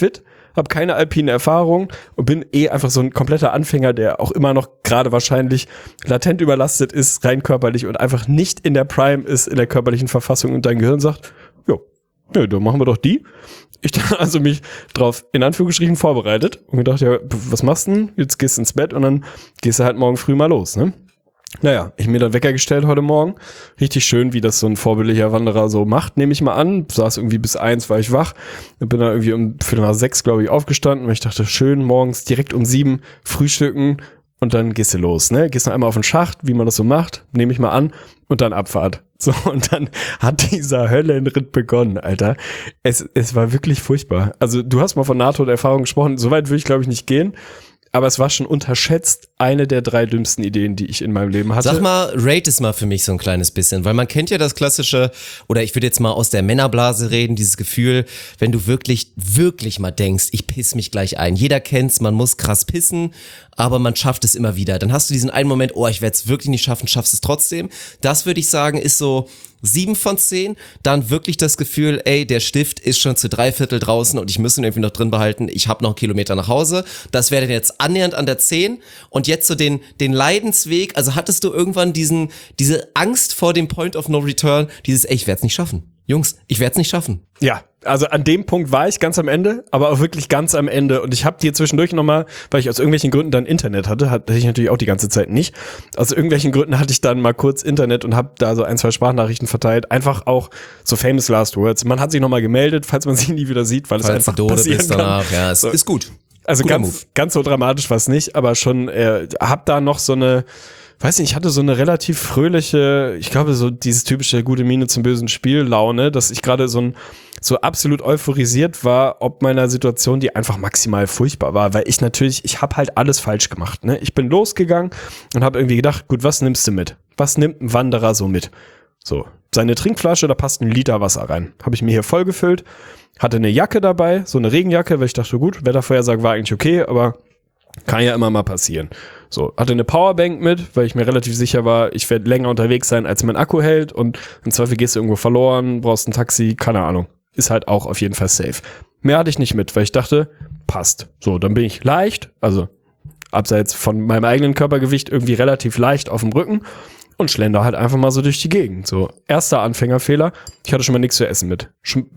habe keine alpine Erfahrung und bin einfach so ein kompletter Anfänger, der auch immer noch gerade wahrscheinlich latent überlastet ist, rein körperlich und einfach nicht in der Prime ist, in der körperlichen Verfassung und dein Gehirn sagt, jo, dann machen wir doch die. Ich dann also mich drauf in Anführungsstrichen vorbereitet und gedacht, ja, was machst du denn? Jetzt gehst du ins Bett und dann gehst du halt morgen früh mal los, ne? Naja, ich mir dann Wecker gestellt heute Morgen. Richtig schön, wie das so ein vorbildlicher Wanderer so macht, nehme ich mal an. Saß irgendwie bis 1, war ich wach. Und bin dann irgendwie um 5:45, glaube ich, aufgestanden, weil ich dachte, schön, morgens direkt um 7 frühstücken und dann gehst du los, ne? Gehst noch einmal auf den Schacht, wie man das so macht, nehme ich mal an, und dann Abfahrt. So, und dann hat dieser Höllenritt begonnen, Alter. Es war wirklich furchtbar. Also, du hast mal von Nahtoderfahrung gesprochen, soweit würde ich, glaube ich, nicht gehen. Aber es war schon unterschätzt eine der 3 dümmsten Ideen, die ich in meinem Leben hatte. Sag mal, rate es mal für mich so ein kleines bisschen, weil man kennt ja das klassische, oder ich würde jetzt mal aus der Männerblase reden, dieses Gefühl, wenn du wirklich mal denkst, ich piss mich gleich ein. Jeder kennt's, man muss krass pissen, aber man schafft es immer wieder. Dann hast du diesen einen Moment, ich werde es wirklich nicht schaffen, schaffst es trotzdem. Das würde ich sagen, ist so 7 von 10, dann wirklich das Gefühl, der Stift ist schon zu 3/4 draußen und ich muss ihn irgendwie noch drin behalten, ich habe noch 1 Kilometer nach Hause. Das wäre dann jetzt annähernd an der 10 und jetzt so den Leidensweg, also hattest du irgendwann diese Angst vor dem Point of No Return, ich werde es nicht schaffen. Jungs, ich werde es nicht schaffen. Ja, also an dem Punkt war ich ganz am Ende, aber auch wirklich ganz am Ende. Und ich habe dir zwischendurch nochmal, weil ich aus irgendwelchen Gründen dann Internet hatte ich natürlich auch die ganze Zeit nicht. Aus irgendwelchen Gründen hatte ich dann mal kurz Internet und habe da so 1, 2 Sprachnachrichten verteilt. Einfach auch so famous last words. Man hat sich nochmal gemeldet, falls man sich nie wieder sieht, weil es einfach passieren kann. Danach. Ja, es ist gut. Also ganz so dramatisch war es nicht, aber schon hab da noch so eine, weiß nicht, ich hatte so eine relativ fröhliche, ich glaube so dieses typische gute Miene zum bösen Spiel Laune, dass ich gerade so absolut euphorisiert war, ob meiner Situation, die einfach maximal furchtbar war, weil ich habe halt alles falsch gemacht, ne? Ich bin losgegangen und habe irgendwie gedacht, gut, was nimmst du mit? Was nimmt ein Wanderer so mit? So, seine Trinkflasche, da passt 1 Liter Wasser rein. Habe ich mir hier vollgefüllt, hatte eine Jacke dabei, so eine Regenjacke, weil ich dachte, gut, Wettervorhersage war eigentlich okay, aber kann ja immer mal passieren. So, hatte eine Powerbank mit, weil ich mir relativ sicher war, ich werde länger unterwegs sein, als mein Akku hält und im Zweifel gehst du irgendwo verloren, brauchst ein Taxi, keine Ahnung. Ist halt auch auf jeden Fall safe. Mehr hatte ich nicht mit, weil ich dachte, passt. So, dann bin ich leicht, also abseits von meinem eigenen Körpergewicht irgendwie relativ leicht auf dem Rücken und schlender halt einfach mal so durch die Gegend. So, erster Anfängerfehler, ich hatte schon mal nichts zu essen mit.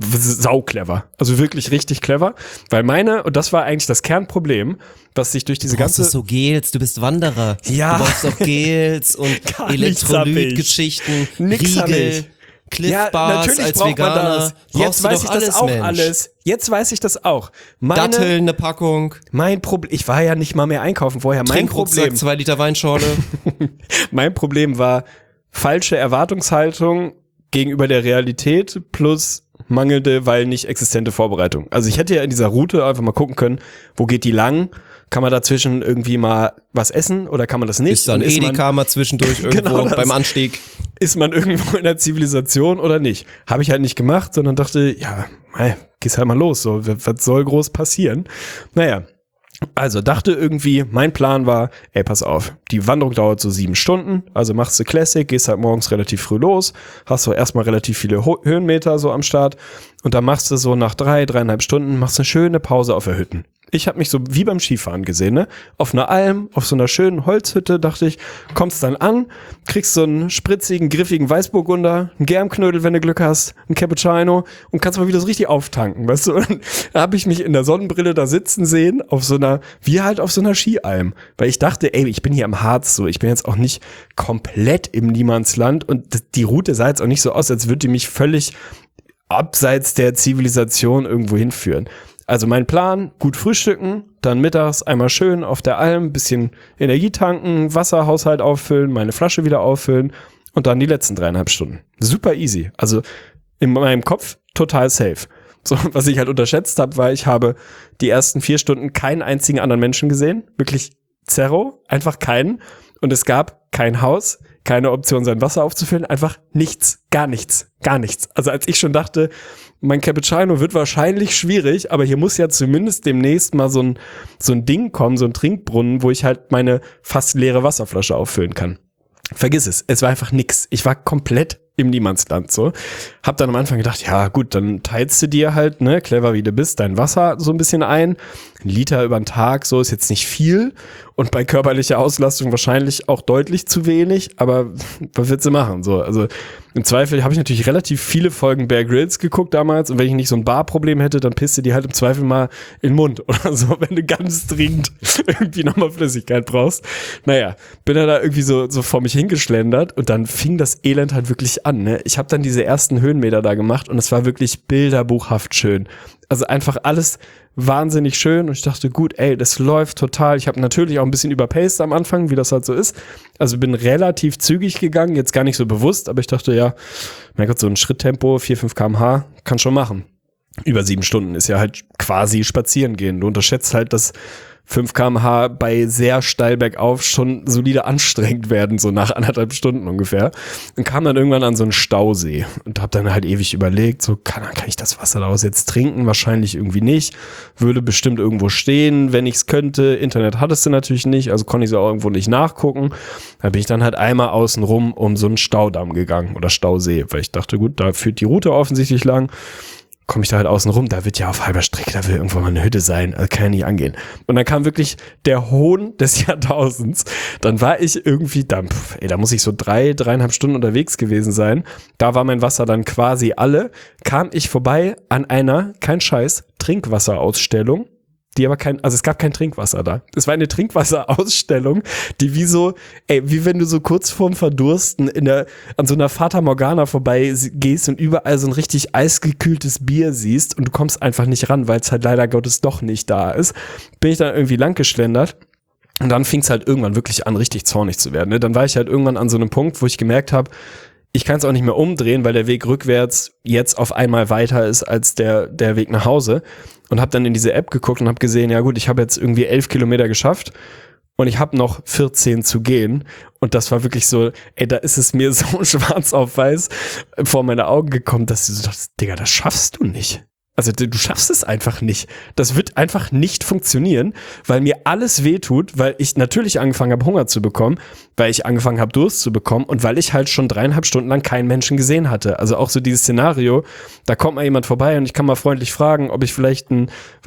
Sau clever. Also wirklich richtig clever, weil und das war eigentlich das Kernproblem, was sich durch diese ganze... so Gels, du bist Wanderer. Ja. Du brauchst doch Gels und Elektrolytgeschichten, Riegel, Cliff Bars als Veganer. Jetzt weiß ich das auch alles. Jetzt weiß ich das auch. Datteln, eine Packung. Mein Problem, ich war ja nicht mal mehr einkaufen vorher. Mein Problem, 2 Liter Weinschorle. Mein Problem war falsche Erwartungshaltung gegenüber der Realität plus mangelnde, weil nicht existente Vorbereitung. Also ich hätte ja in dieser Route einfach mal gucken können, wo geht die lang? Kann man dazwischen irgendwie mal was essen oder kann man das nicht? Ist dann Edeka mal zwischendurch irgendwo beim Anstieg? Ist man irgendwo in der Zivilisation oder nicht? Habe ich halt nicht gemacht, sondern dachte, ja, gehst halt mal los, so, was soll groß passieren? Naja, also dachte irgendwie, mein Plan war, pass auf, die Wanderung dauert so 7 Stunden, also machst du Classic, gehst halt morgens relativ früh los, hast so erstmal relativ viele Höhenmeter so am Start und dann machst du so nach 3,5 Stunden, machst eine schöne Pause auf der Hütten. Ich habe mich so wie beim Skifahren gesehen, ne? Auf einer Alm, auf so einer schönen Holzhütte, dachte ich, kommst dann an, kriegst so einen spritzigen, griffigen Weißburgunder, einen Germknödel, wenn du Glück hast, einen Cappuccino und kannst mal wieder so richtig auftanken, weißt du? Und da habe ich mich in der Sonnenbrille da sitzen sehen, auf so einer Skialm, weil ich dachte, ich bin hier am Harz, so, ich bin jetzt auch nicht komplett im Niemandsland und die Route sah jetzt auch nicht so aus, als würde die mich völlig abseits der Zivilisation irgendwo hinführen. Also mein Plan, gut frühstücken, dann mittags einmal schön auf der Alm, bisschen Energie tanken, Wasserhaushalt auffüllen, meine Flasche wieder auffüllen und dann die letzten 3,5 Stunden. Super easy. Also in meinem Kopf total safe. So, was ich halt unterschätzt habe, war, ich habe die ersten 4 Stunden keinen einzigen anderen Menschen gesehen. Wirklich zero, einfach keinen. Und es gab kein Haus, keine Option, sein Wasser aufzufüllen, einfach nichts, gar nichts. Also als ich schon dachte, mein Cappuccino wird wahrscheinlich schwierig, aber hier muss ja zumindest demnächst mal so ein Ding kommen, so ein Trinkbrunnen, wo ich halt meine fast leere Wasserflasche auffüllen kann. Vergiss es war einfach nix. Ich war komplett im Niemandsland so. Hab dann am Anfang gedacht, ja gut, dann teilst du dir halt, ne, clever wie du bist, dein Wasser so ein bisschen ein. 1 Liter über den Tag, so ist jetzt nicht viel. Und bei körperlicher Auslastung wahrscheinlich auch deutlich zu wenig, aber was willst du machen? So, also im Zweifel habe ich natürlich relativ viele Folgen Bear Grylls geguckt damals und wenn ich nicht so ein Barproblem hätte, dann pisst du die halt im Zweifel mal in den Mund oder so, wenn du ganz dringend irgendwie nochmal Flüssigkeit brauchst. Naja, bin dann da irgendwie so vor mich hingeschlendert und dann fing das Elend halt wirklich an. Ne? Ich habe dann diese ersten Höhenmeter da gemacht und es war wirklich bilderbuchhaft schön. Also einfach alles wahnsinnig schön und ich dachte, gut, ey, das läuft total. Ich habe natürlich auch ein bisschen überpaced am Anfang, wie das halt so ist. Also bin relativ zügig gegangen, jetzt gar nicht so bewusst, aber ich dachte, ja, mein Gott, so ein Schritttempo, 4-5 km/h, kann schon machen. Über 7 Stunden ist ja halt quasi spazieren gehen. Du unterschätzt halt, dass 5 km/h bei sehr steil bergauf schon solide anstrengend werden, so nach 1,5 Stunden ungefähr. Und kam dann irgendwann an so einen Stausee und hab dann halt ewig überlegt, so kann ich das Wasser daraus jetzt trinken? Wahrscheinlich irgendwie nicht. Würde bestimmt irgendwo stehen, wenn ich es könnte. Internet hattest du natürlich nicht, also konnte ich es auch irgendwo nicht nachgucken. Da bin ich dann halt einmal außen rum um so einen Staudamm gegangen oder Stausee, weil ich dachte, gut, da führt die Route offensichtlich lang. Komme ich da halt außen rum, da wird ja auf halber Strecke, da will irgendwann mal eine Hütte sein, also kann ja nicht angehen. Und dann kam wirklich der Hohn des Jahrtausends. Dann war ich irgendwie, da muss ich so 3,5 Stunden unterwegs gewesen sein. Da war mein Wasser dann quasi alle. Kam ich vorbei an einer, kein Scheiß, Trinkwasserausstellung. Die aber es gab kein Trinkwasser da. Es war eine Trinkwasserausstellung, die wie wenn du so kurz vorm Verdursten an so einer Fata Morgana vorbei gehst und überall so ein richtig eisgekühltes Bier siehst und du kommst einfach nicht ran, weil es halt leider Gottes doch nicht da ist. Bin ich dann irgendwie lang geschlendert und dann fing es halt irgendwann wirklich an, richtig zornig zu werden. Ne? Dann war ich halt irgendwann an so einem Punkt, wo ich gemerkt habe, ich kann es auch nicht mehr umdrehen, weil der Weg rückwärts jetzt auf einmal weiter ist als der Weg nach Hause. Und habe dann in diese App geguckt und habe gesehen, ja gut, ich habe jetzt irgendwie 11 Kilometer geschafft und ich habe noch 14 zu gehen. Und das war wirklich so, da ist es mir so schwarz auf weiß vor meine Augen gekommen, dass du so dachtest, Digga, das schaffst du nicht. Also du schaffst es einfach nicht. Das wird einfach nicht funktionieren, weil mir alles wehtut, weil ich natürlich angefangen habe, Hunger zu bekommen, weil ich angefangen habe, Durst zu bekommen und weil ich halt schon 3,5 Stunden lang keinen Menschen gesehen hatte. Also auch so dieses Szenario, da kommt mal jemand vorbei und ich kann mal freundlich fragen, ob ich vielleicht einen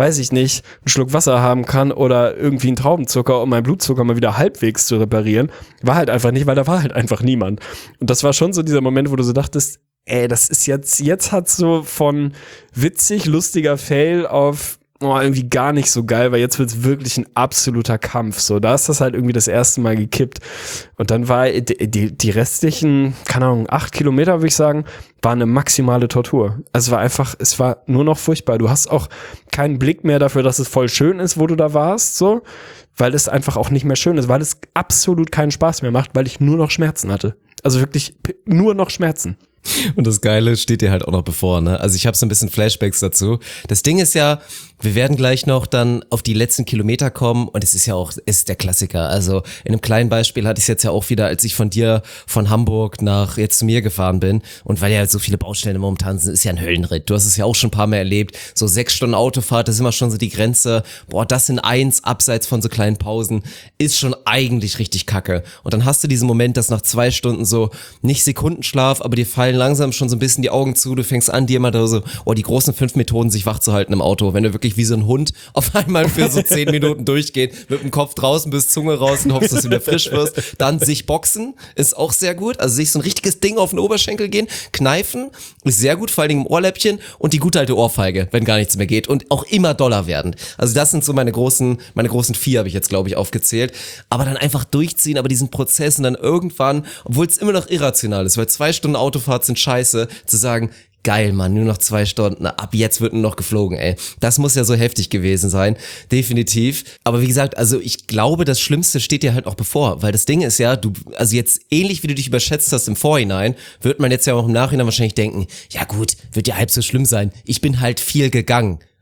Schluck Wasser haben kann oder irgendwie einen Traubenzucker, um meinen Blutzucker mal wieder halbwegs zu reparieren. War halt einfach nicht, weil da war halt einfach niemand. Und das war schon so dieser Moment, wo du so dachtest, das ist jetzt hat's so von witzig, lustiger Fail auf irgendwie gar nicht so geil, weil jetzt wird's wirklich ein absoluter Kampf. So, da ist das halt irgendwie das erste Mal gekippt. Und dann war die restlichen, keine Ahnung, 8 Kilometer, würde ich sagen, war eine maximale Tortur. Also es war nur noch furchtbar. Du hast auch keinen Blick mehr dafür, dass es voll schön ist, wo du da warst, so, weil es einfach auch nicht mehr schön ist, weil es absolut keinen Spaß mehr macht, weil ich nur noch Schmerzen hatte. Also wirklich nur noch Schmerzen. Und das Geile steht dir halt auch noch bevor, ne? Also ich habe so ein bisschen Flashbacks dazu. Das Ding ist ja, wir werden gleich noch dann auf die letzten Kilometer kommen und es ist der Klassiker. Also in einem kleinen Beispiel hatte ich es jetzt ja auch wieder, als ich von dir von Hamburg nach jetzt zu mir gefahren bin und weil ja halt so viele Baustellen momentan sind, ist ja ein Höllenritt. Du hast es ja auch schon ein paar Mal erlebt. So 6 Stunden Autofahrt, das ist immer schon so die Grenze. Boah, das in 1, abseits von so kleinen Pausen, ist schon eigentlich richtig kacke. Und dann hast du diesen Moment, dass nach 2 Stunden so nicht Sekundenschlaf, aber dir fallen langsam schon so ein bisschen die Augen zu. Du fängst an, dir mal da so, die großen 5 Methoden, sich wach zu halten im Auto. Wenn du wirklich wie so ein Hund auf einmal für so 10 Minuten durchgeht, mit dem Kopf draußen bis Zunge raus und hoffst, dass du wieder frisch wirst. Dann sich boxen, ist auch sehr gut. Also sich so ein richtiges Ding auf den Oberschenkel gehen. Kneifen ist sehr gut, vor allen Dingen im Ohrläppchen. Und die gute alte Ohrfeige, wenn gar nichts mehr geht. Und auch immer doller werden. Also das sind so meine großen 4 habe ich jetzt, glaube ich, aufgezählt. Aber dann einfach durchziehen, aber diesen Prozess und dann irgendwann, obwohl es immer noch irrational ist, weil 2 Stunden Autofahrt sind scheiße, zu sagen, geil, Mann, nur noch 2 Stunden, ab jetzt wird nur noch geflogen, ey. Das muss ja so heftig gewesen sein, definitiv. Aber wie gesagt, also ich glaube, das Schlimmste steht dir halt auch bevor, weil das Ding ist ja, also jetzt ähnlich wie du dich überschätzt hast im Vorhinein, wird man jetzt ja auch im Nachhinein wahrscheinlich denken, ja gut, wird ja halb so schlimm sein, ich bin halt viel gegangen.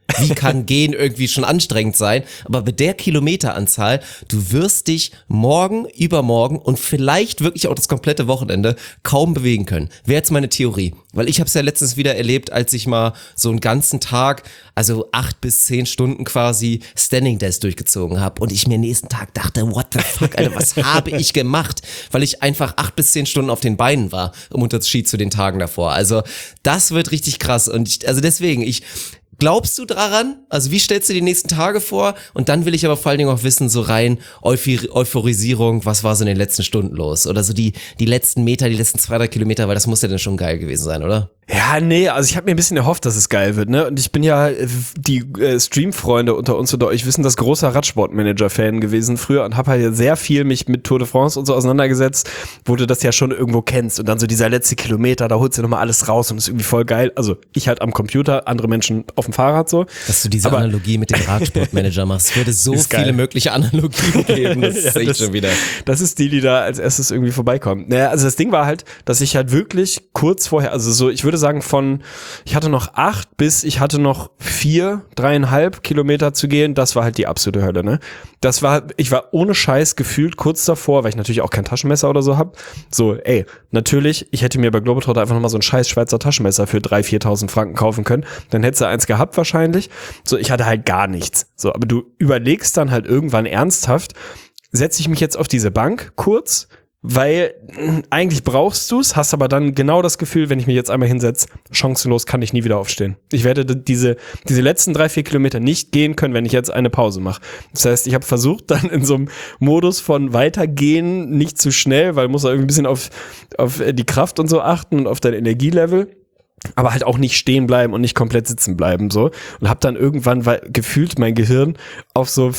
Wie kann Gehen irgendwie schon anstrengend sein? Aber mit der Kilometeranzahl, du wirst dich morgen, übermorgen und vielleicht wirklich auch das komplette Wochenende kaum bewegen können. Wäre jetzt meine Theorie. Weil ich habe es ja letztens wieder erlebt, als ich mal so einen ganzen Tag, also 8 bis 10 Stunden quasi Standing Desk durchgezogen habe und ich mir nächsten Tag dachte, what the fuck, Alter, was habe ich gemacht? Weil ich einfach 8 bis 10 Stunden auf den Beinen war, im Unterschied zu den Tagen davor. Also das wird richtig krass und glaubst du daran? Also wie stellst du die nächsten Tage vor? Und dann will ich aber vor allen Dingen auch wissen, so rein Euphorisierung, was war so in den letzten Stunden los? Oder so die letzten Meter, die letzten 2-3 Kilometer, weil das muss ja dann schon geil gewesen sein, oder? Ja, nee, also ich habe mir ein bisschen erhofft, dass es geil wird, ne? Und ich bin ja, die Stream-Freunde unter uns oder euch wissen, das großer Radsportmanager-Fan gewesen früher und habe halt sehr viel mich mit Tour de France und so auseinandergesetzt, wo du das ja schon irgendwo kennst und dann so dieser letzte Kilometer, da holst du nochmal alles raus und ist irgendwie voll geil. Also ich halt am Computer, andere Menschen auf dem Fahrrad so. Dass du diese Analogie mit dem Radsportmanager machst, es würde so viele mögliche Analogien geben, das ist echt schon wieder. Das ist die da als erstes irgendwie vorbeikommt. Naja, also das Ding war halt, dass ich halt wirklich kurz vorher, also so, ich würde sagen ich hatte noch 8 bis ich hatte noch 3,5 Kilometer zu gehen, das war halt die absolute Hölle, ne? Ich war ohne Scheiß gefühlt kurz davor, weil ich natürlich auch kein Taschenmesser oder so hab. So, natürlich, ich hätte mir bei Globetrotter einfach nochmal so ein scheiß Schweizer Taschenmesser für 3.000, 4.000 Franken kaufen können, dann hättest du eins gehabt wahrscheinlich. So, ich hatte halt gar nichts. So, aber du überlegst dann halt irgendwann ernsthaft, setze ich mich jetzt auf diese Bank kurz, weil eigentlich brauchst du's, hast aber dann genau das Gefühl, wenn ich mich jetzt einmal hinsetze, chancenlos kann ich nie wieder aufstehen. Ich werde diese letzten 3-4 Kilometer nicht gehen können, wenn ich jetzt eine Pause mache. Das heißt, ich habe versucht, dann in so einem Modus von weitergehen, nicht zu schnell, weil muss irgendwie ein bisschen auf die Kraft und so achten und auf dein Energielevel. Aber halt auch nicht stehen bleiben und nicht komplett sitzen bleiben, so. Und hab dann irgendwann gefühlt mein Gehirn auf so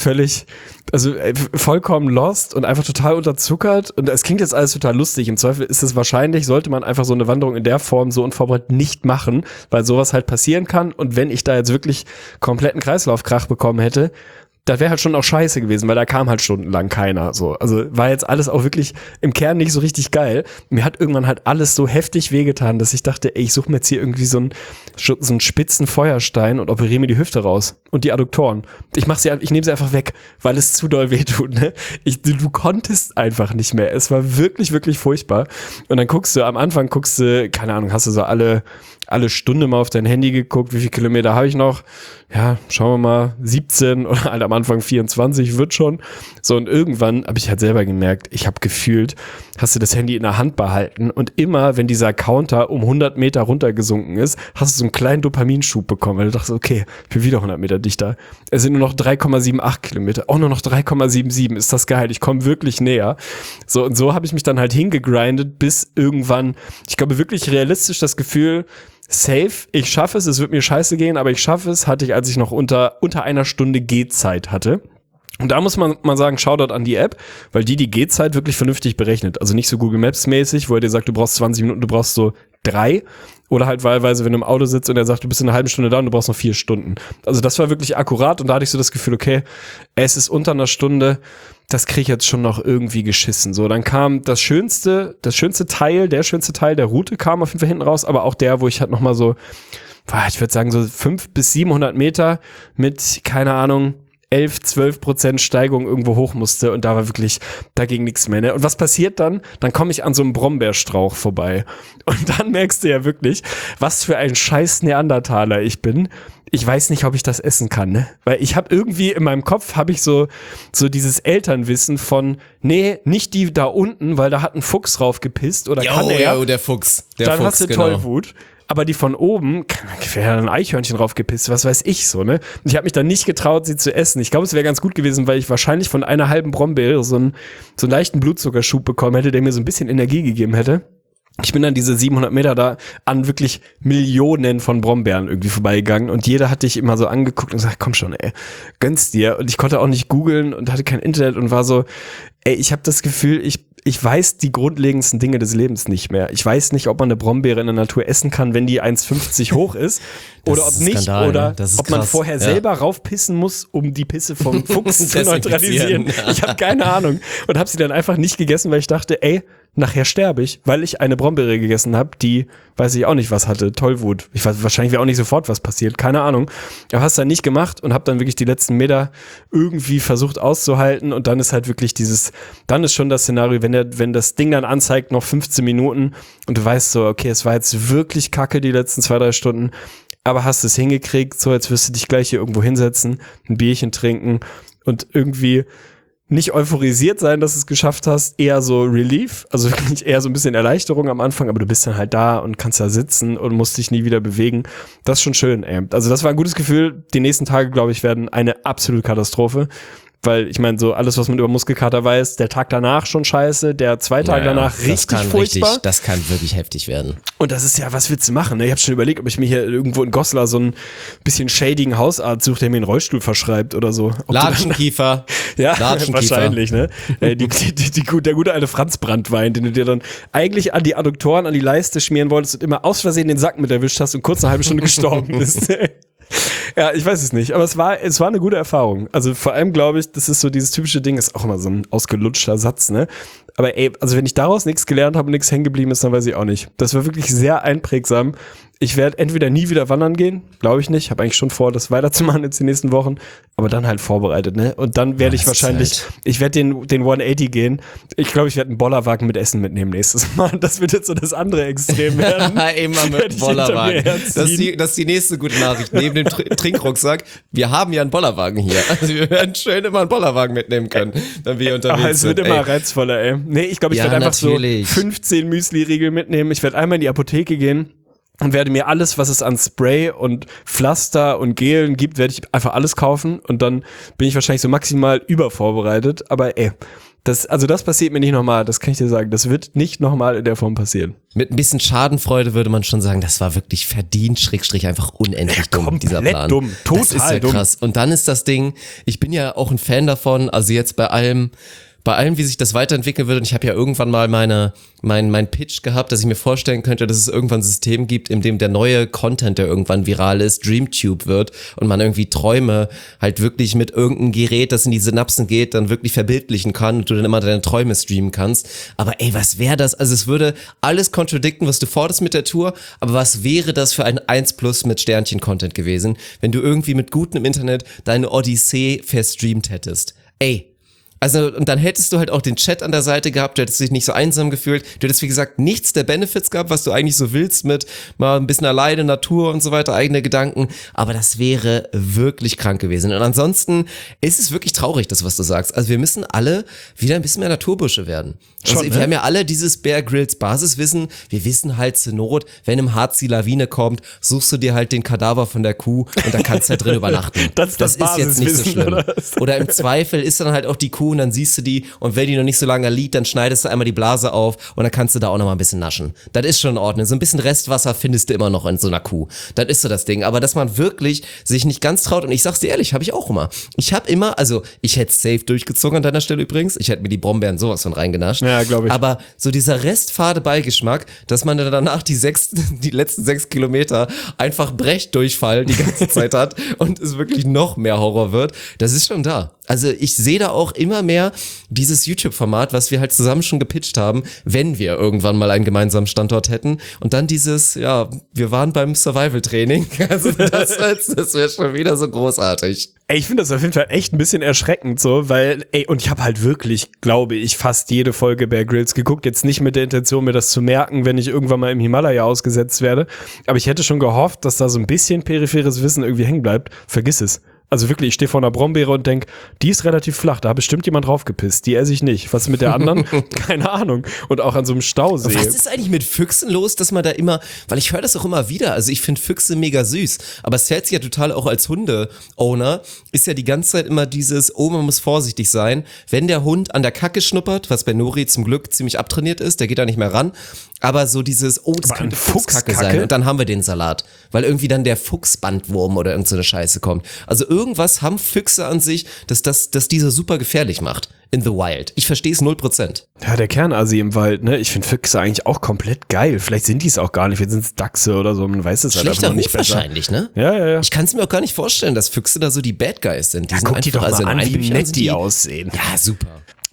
vollkommen lost und einfach total unterzuckert. Und es klingt jetzt alles total lustig. Im Zweifel ist es wahrscheinlich, sollte man einfach so eine Wanderung in der Form so unvorbereitet nicht machen, weil sowas halt passieren kann. Und wenn ich da jetzt wirklich kompletten Kreislaufkrach bekommen hätte, das wäre halt schon auch scheiße gewesen, weil da kam halt stundenlang keiner, so. Also war jetzt alles auch wirklich im Kern nicht so richtig geil. Mir hat irgendwann halt alles so heftig wehgetan, dass ich dachte, ich suche mir jetzt hier irgendwie so einen spitzen Feuerstein und operiere mir die Hüfte raus und die Adduktoren. Ich nehme sie einfach weg, weil es zu doll wehtut, ne? Du konntest einfach nicht mehr. Es war wirklich, wirklich furchtbar. Und dann am Anfang keine Ahnung, hast du so alle Stunde mal auf dein Handy geguckt, wie viele Kilometer habe ich noch? Ja, schauen wir mal, 17 oder halt am Anfang 24 wird schon. So, und irgendwann habe ich halt selber gemerkt, ich habe gefühlt, hast du das Handy in der Hand behalten und immer, wenn dieser Counter um 100 Meter runtergesunken ist, hast du so einen kleinen Dopaminschub bekommen, weil du dachtest, okay, ich bin wieder 100 Meter dichter. Es sind nur noch 3,78 Kilometer, auch nur noch 3,77, ist das geil, ich komme wirklich näher. So, und so habe ich mich dann halt hingegrindet, bis irgendwann, ich glaube wirklich realistisch das Gefühl, safe, ich schaffe es wird mir scheiße gehen, aber ich schaffe es, hatte ich, als ich noch unter einer Stunde Gehzeit hatte. Und da muss man mal sagen, Shoutout an die App, weil die Gehzeit wirklich vernünftig berechnet. Also nicht so Google Maps mäßig, wo er dir sagt, du brauchst 20 Minuten, du brauchst so 3. Oder halt wahlweise, wenn du im Auto sitzt und er sagt, du bist in einer halben Stunde da und du brauchst noch 4 Stunden. Also das war wirklich akkurat und da hatte ich so das Gefühl, okay, es ist unter einer Stunde, das kriege ich jetzt schon noch irgendwie geschissen. So, dann kam der schönste Teil der Route kam auf jeden Fall hinten raus, aber auch der, wo ich halt nochmal so, ich würde sagen so 500 bis 700 Meter mit, keine Ahnung, 11-12% Steigung irgendwo hoch musste und da war wirklich, da ging nichts mehr, ne? Und was passiert dann? Dann komme ich an so einem Brombeerstrauch vorbei und dann merkst du ja wirklich, was für ein scheiß Neandertaler ich bin. Ich weiß nicht, ob ich das essen kann, ne? Weil ich habe irgendwie in meinem Kopf habe ich so dieses Elternwissen von, nee, nicht die da unten, weil da hat ein Fuchs drauf gepisst oder kann er. Der Fuchs. Dann hast du Tollwut. Aber die von oben, wäre ein Eichhörnchen drauf gepisst, was weiß ich so, ne? Und ich habe mich dann nicht getraut, sie zu essen. Ich glaube, es wäre ganz gut gewesen, weil ich wahrscheinlich von einer halben Brombeere so einen leichten Blutzuckerschub bekommen hätte, der mir so ein bisschen Energie gegeben hätte. Ich bin dann diese 700 Meter da an wirklich Millionen von Brombeeren irgendwie vorbeigegangen und jeder hat dich immer so angeguckt und gesagt, komm schon, gönn's dir. Und ich konnte auch nicht googeln und hatte kein Internet und war so, ich habe das Gefühl, ich weiß die grundlegendsten Dinge des Lebens nicht mehr. Ich weiß nicht, ob man eine Brombeere in der Natur essen kann, wenn die 1,50 hoch ist oder ob nicht, Skandal, oder ne? Ob man vorher selber raufpissen muss, um die Pisse vom Fuchs zu neutralisieren. Ich habe keine Ahnung und habe sie dann einfach nicht gegessen, weil ich dachte, nachher sterbe ich, weil ich eine Brombeere gegessen habe, die, weiß ich auch nicht, was hatte, Tollwut. Ich weiß, wahrscheinlich wäre auch nicht sofort was passiert, keine Ahnung. Aber hast dann nicht gemacht und habe dann wirklich die letzten Meter irgendwie versucht auszuhalten und dann ist halt wirklich dann ist schon das Szenario, wenn das Ding dann anzeigt, noch 15 Minuten und du weißt so, okay, es war jetzt wirklich kacke die letzten 2-3 Stunden, aber hast es hingekriegt, so als wirst du dich gleich hier irgendwo hinsetzen, ein Bierchen trinken und irgendwie nicht euphorisiert sein, dass du es geschafft hast, eher so Relief, also wirklich eher so ein bisschen Erleichterung am Anfang, aber du bist dann halt da und kannst da sitzen und musst dich nie wieder bewegen. Das ist schon schön, ey. Also das war ein gutes Gefühl. Die nächsten Tage, glaube ich, werden eine absolute Katastrophe. Weil ich meine, so alles, was man über Muskelkater weiß, der Tag danach schon scheiße, der 2 Tage danach richtig furchtbar. Das kann wirklich heftig werden. Und das ist ja, was willst du machen? Ne? Ich habe schon überlegt, ob ich mir hier irgendwo in Goslar so einen bisschen shadigen Hausarzt suche, der mir einen Rollstuhl verschreibt oder so. Latschenkiefer. Ja, Latschenkiefer. wahrscheinlich, ne? Der gute alte Franz Brandwein, den du dir dann eigentlich an die Adduktoren, an die Leiste schmieren wolltest und immer aus Versehen den Sack mit erwischt hast und kurz eine halbe Stunde gestorben bist. Ja, ich weiß es nicht, aber es war eine gute Erfahrung. Also vor allem glaube ich, das ist so dieses typische Ding, ist auch immer so ein ausgelutschter Satz, ne? Aber ey, also wenn ich daraus nichts gelernt habe und nichts hängen geblieben ist, dann weiß ich auch nicht. Das war wirklich sehr einprägsam. Ich werde entweder nie wieder wandern gehen, glaube ich nicht. Habe eigentlich schon vor, das weiterzumachen jetzt die nächsten Wochen, aber dann halt vorbereitet, ne? Und dann werde ich wahrscheinlich, ich werde den 180 gehen. Ich glaube, ich werde einen Bollerwagen mit Essen mitnehmen nächstes Mal. Das wird jetzt so das andere Extrem werden. Immer mit dem Bollerwagen. Das ist die nächste gute Nachricht. Neben dem Trinkrucksack, wir haben ja einen Bollerwagen hier. Also wir werden schön immer einen Bollerwagen mitnehmen können, wenn wir unterwegs sind. Es wird immer reizvoller, ey. Nee, ich glaube, ich werde einfach natürlich so 15 Müsli-Riegel mitnehmen. Ich werde einmal in die Apotheke gehen und werde mir alles, was es an Spray und Pflaster und Gelen gibt, werde ich einfach alles kaufen und dann bin ich wahrscheinlich so maximal übervorbereitet. Aber ey, das passiert mir nicht nochmal, das kann ich dir sagen. Das wird nicht nochmal in der Form passieren. Mit ein bisschen Schadenfreude würde man schon sagen, das war wirklich verdient, / einfach unendlich dumm, dieser Plan. Dumm, total das ist ja dumm. Krass. Und dann ist das Ding, ich bin ja auch ein Fan davon, also jetzt bei allem, wie sich das weiterentwickeln wird, und ich habe ja irgendwann mal mein Pitch gehabt, dass ich mir vorstellen könnte, dass es irgendwann ein System gibt, in dem der neue Content, der irgendwann viral ist, Dreamtube wird und man irgendwie Träume halt wirklich mit irgendeinem Gerät, das in die Synapsen geht, dann wirklich verbildlichen kann und du dann immer deine Träume streamen kannst. Aber ey, was wäre das? Also es würde alles kontradikten, was du forderst mit der Tour, aber was wäre das für ein 1+ mit Sternchen-Content gewesen, wenn du irgendwie mit gutem Internet deine Odyssee verstreamt hättest? Ey, also, und dann hättest du halt auch den Chat an der Seite gehabt, du hättest dich nicht so einsam gefühlt, du hättest, wie gesagt, nichts der Benefits gehabt, was du eigentlich so willst mit mal ein bisschen alleine, Natur und so weiter, eigene Gedanken, aber das wäre wirklich krank gewesen. Und ansonsten ist es wirklich traurig, das, was du sagst. Also wir müssen alle wieder ein bisschen mehr Naturbursche werden. Also Schon, wir haben ja alle dieses Bear Grylls Basiswissen, wir wissen halt zur Not, wenn im Harz die Lawine kommt, suchst du dir halt den Kadaver von der Kuh und da kannst du halt drin übernachten. Das ist jetzt nicht so schlimm. Oder im Zweifel ist dann halt auch die Kuh und dann siehst du die und wenn die noch nicht so lange liegt, dann schneidest du einmal die Blase auf und dann kannst du da auch noch mal ein bisschen naschen. Das ist schon in Ordnung. So ein bisschen Restwasser findest du immer noch in so einer Kuh. Das ist so das Ding. Aber dass man wirklich sich nicht ganz traut und ich sag's dir ehrlich, habe ich auch immer. Ich habe immer, also ich hätte safe durchgezogen an deiner Stelle übrigens. Ich hätte mir die Brombeeren sowas von reingenascht. Ja, glaube ich. Aber so dieser restfade Beigeschmack, dass man dann danach die letzten 6 Kilometer einfach Brechdurchfall die ganze Zeit hat und es wirklich noch mehr Horror wird, das ist schon da. Also ich sehe da auch immer mehr dieses YouTube-Format, was wir halt zusammen schon gepitcht haben, wenn wir irgendwann mal einen gemeinsamen Standort hätten. Und dann dieses, ja, wir waren beim Survival-Training. Also das wäre schon wieder so großartig. Ey, ich finde das auf jeden Fall echt ein bisschen erschreckend so, weil, und ich habe halt wirklich, glaube ich, fast jede Folge Bear Grylls geguckt. Jetzt nicht mit der Intention, mir das zu merken, wenn ich irgendwann mal im Himalaya ausgesetzt werde. Aber ich hätte schon gehofft, dass da so ein bisschen peripheres Wissen irgendwie hängen bleibt. Vergiss es. Also wirklich, ich stehe vor einer Brombeere und denk, die ist relativ flach, da hat bestimmt jemand draufgepisst, die esse ich nicht. Was ist mit der anderen? Keine Ahnung. Und auch an so einem Stausee. Was ist eigentlich mit Füchsen los, dass man da immer, weil ich höre das auch immer wieder, also ich finde Füchse mega süß, aber es zählt sich ja total auch als Hunde-Owner, ist ja die ganze Zeit immer dieses, oh, man muss vorsichtig sein, wenn der Hund an der Kacke schnuppert, was bei Nori zum Glück ziemlich abtrainiert ist, der geht da nicht mehr ran, aber so dieses, oh, das aber könnte Fuchskacke sein und dann haben wir den Salat, weil irgendwie dann der Fuchsbandwurm oder irgend so eine Scheiße kommt. Also irgendwas haben Füchse an sich, dass diese super gefährlich macht in the wild. Ich verstehe es 0%. Ja, der Kernasi im Wald, ne? Ich finde Füchse eigentlich auch komplett geil. Vielleicht sind die es auch gar nicht, vielleicht sind es Dachse oder so, man weiß es halt einfach noch nicht besser. Wahrscheinlich, ne? Ja. Ich kann es mir auch gar nicht vorstellen, dass Füchse da so die Bad Guys sind. Die ja, sind guck die doch mal in an, wie Büchern nett sind die aussehen. Ja, super.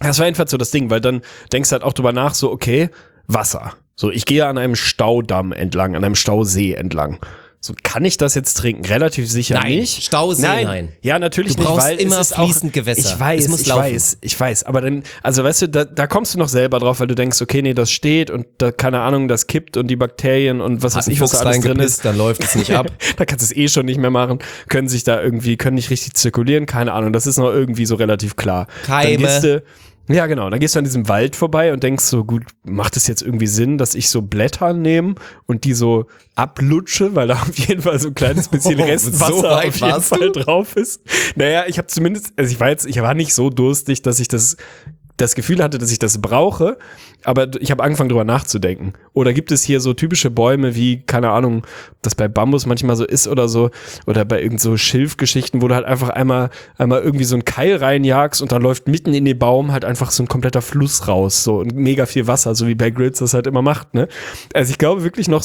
Das war jedenfalls so das Ding, weil dann denkst du halt auch drüber nach, so okay, Wasser. So, ich gehe an einem Staudamm entlang, an einem Stausee entlang. So, kann ich das jetzt trinken? Relativ sicher nicht. Stausee, nein. Ja, natürlich du brauchst nicht, weil immer es ist fließend Gewässer. Ich weiß. Aber dann, also weißt du, da kommst du noch selber drauf, weil du denkst, okay, nee, das steht und da, keine Ahnung, das kippt und die Bakterien und was weiß ich, was da alles drin ist. Dann läuft es nicht ab. Da kannst du es eh schon nicht mehr machen. Können nicht richtig zirkulieren, keine Ahnung. Das ist noch irgendwie so relativ klar. Keime. Ja, genau. Dann gehst du an diesem Wald vorbei und denkst so, gut, macht es jetzt irgendwie Sinn, dass ich so Blätter nehme und die so ablutsche, weil da auf jeden Fall so ein kleines bisschen Restwasser so auf jeden Fall drauf ist. Naja, ich habe zumindest, also ich war nicht so durstig, dass ich das Gefühl hatte, dass ich das brauche, aber ich habe angefangen drüber nachzudenken. Oder gibt es hier so typische Bäume wie, keine Ahnung, das bei Bambus manchmal so ist oder so, oder bei irgend so Schilfgeschichten, wo du halt einfach einmal irgendwie so einen Keil reinjagst und dann läuft mitten in den Baum halt einfach so ein kompletter Fluss raus, so und mega viel Wasser, so wie Bear Grylls das halt immer macht, ne? Also ich glaube wirklich noch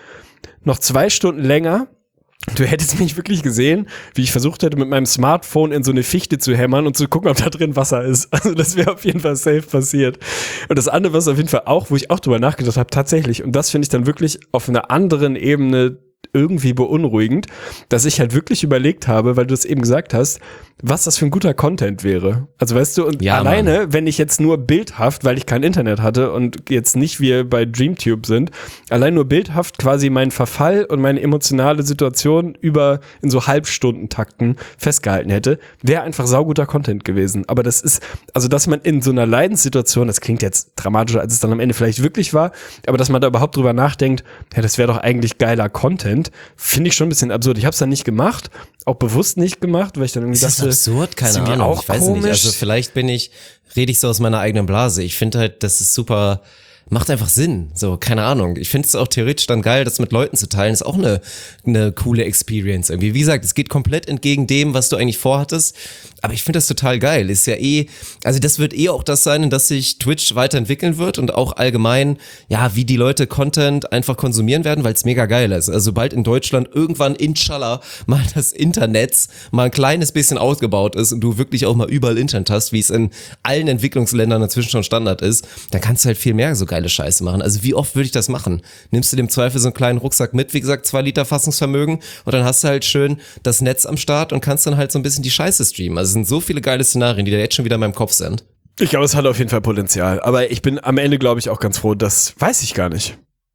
2 Stunden länger. Du hättest mich wirklich gesehen, wie ich versucht hätte, mit meinem Smartphone in so eine Fichte zu hämmern und zu gucken, ob da drin Wasser ist. Also das wäre auf jeden Fall safe passiert. Und das andere, was auf jeden Fall auch, wo ich auch drüber nachgedacht habe, tatsächlich, und das finde ich dann wirklich auf einer anderen Ebene irgendwie beunruhigend, dass ich halt wirklich überlegt habe, weil du es eben gesagt hast, was das für ein guter Content wäre. Also weißt du, und ja, alleine, Mann, wenn ich jetzt nur bildhaft, weil ich kein Internet hatte und jetzt nicht wie bei DreamTube sind, allein nur bildhaft quasi meinen Verfall und meine emotionale Situation in so Halbstundentakten festgehalten hätte, wäre einfach sauguter Content gewesen. Aber das ist, also dass man in so einer Leidenssituation, das klingt jetzt dramatischer, als es dann am Ende vielleicht wirklich war, aber dass man da überhaupt drüber nachdenkt, ja, das wäre doch eigentlich geiler Content, finde ich schon ein bisschen absurd. Ich habe es dann nicht gemacht, auch bewusst nicht gemacht, weil ich dann irgendwie dachte, absurd, keine Ahnung, ich weiß nicht, also vielleicht rede ich so aus meiner eigenen Blase. Ich finde halt, das ist super, macht einfach Sinn, so, keine Ahnung. Ich finde es auch theoretisch dann geil, das mit Leuten zu teilen, ist auch eine coole Experience irgendwie. Wie gesagt, es geht komplett entgegen dem, was du eigentlich vorhattest, aber ich finde das total geil. Ist ja also das wird auch das sein, in das sich Twitch weiterentwickeln wird und auch allgemein, ja, wie die Leute Content einfach konsumieren werden, weil es mega geil ist. Also sobald in Deutschland irgendwann, inshallah, mal das Internet mal ein kleines bisschen ausgebaut ist und du wirklich auch mal überall Internet hast, wie es in allen Entwicklungsländern inzwischen schon Standard ist, dann kannst du halt viel mehr so geile Scheiße machen. Also wie oft würde ich das machen? Nimmst du dem Zweifel so einen kleinen Rucksack mit, wie gesagt, 2 Liter Fassungsvermögen und dann hast du halt schön das Netz am Start und kannst dann halt so ein bisschen die Scheiße streamen. Also es sind so viele geile Szenarien, die da jetzt schon wieder in meinem Kopf sind. Ich glaube, es hat auf jeden Fall Potenzial. Aber ich bin am Ende, glaube ich, auch ganz froh, das weiß ich gar nicht.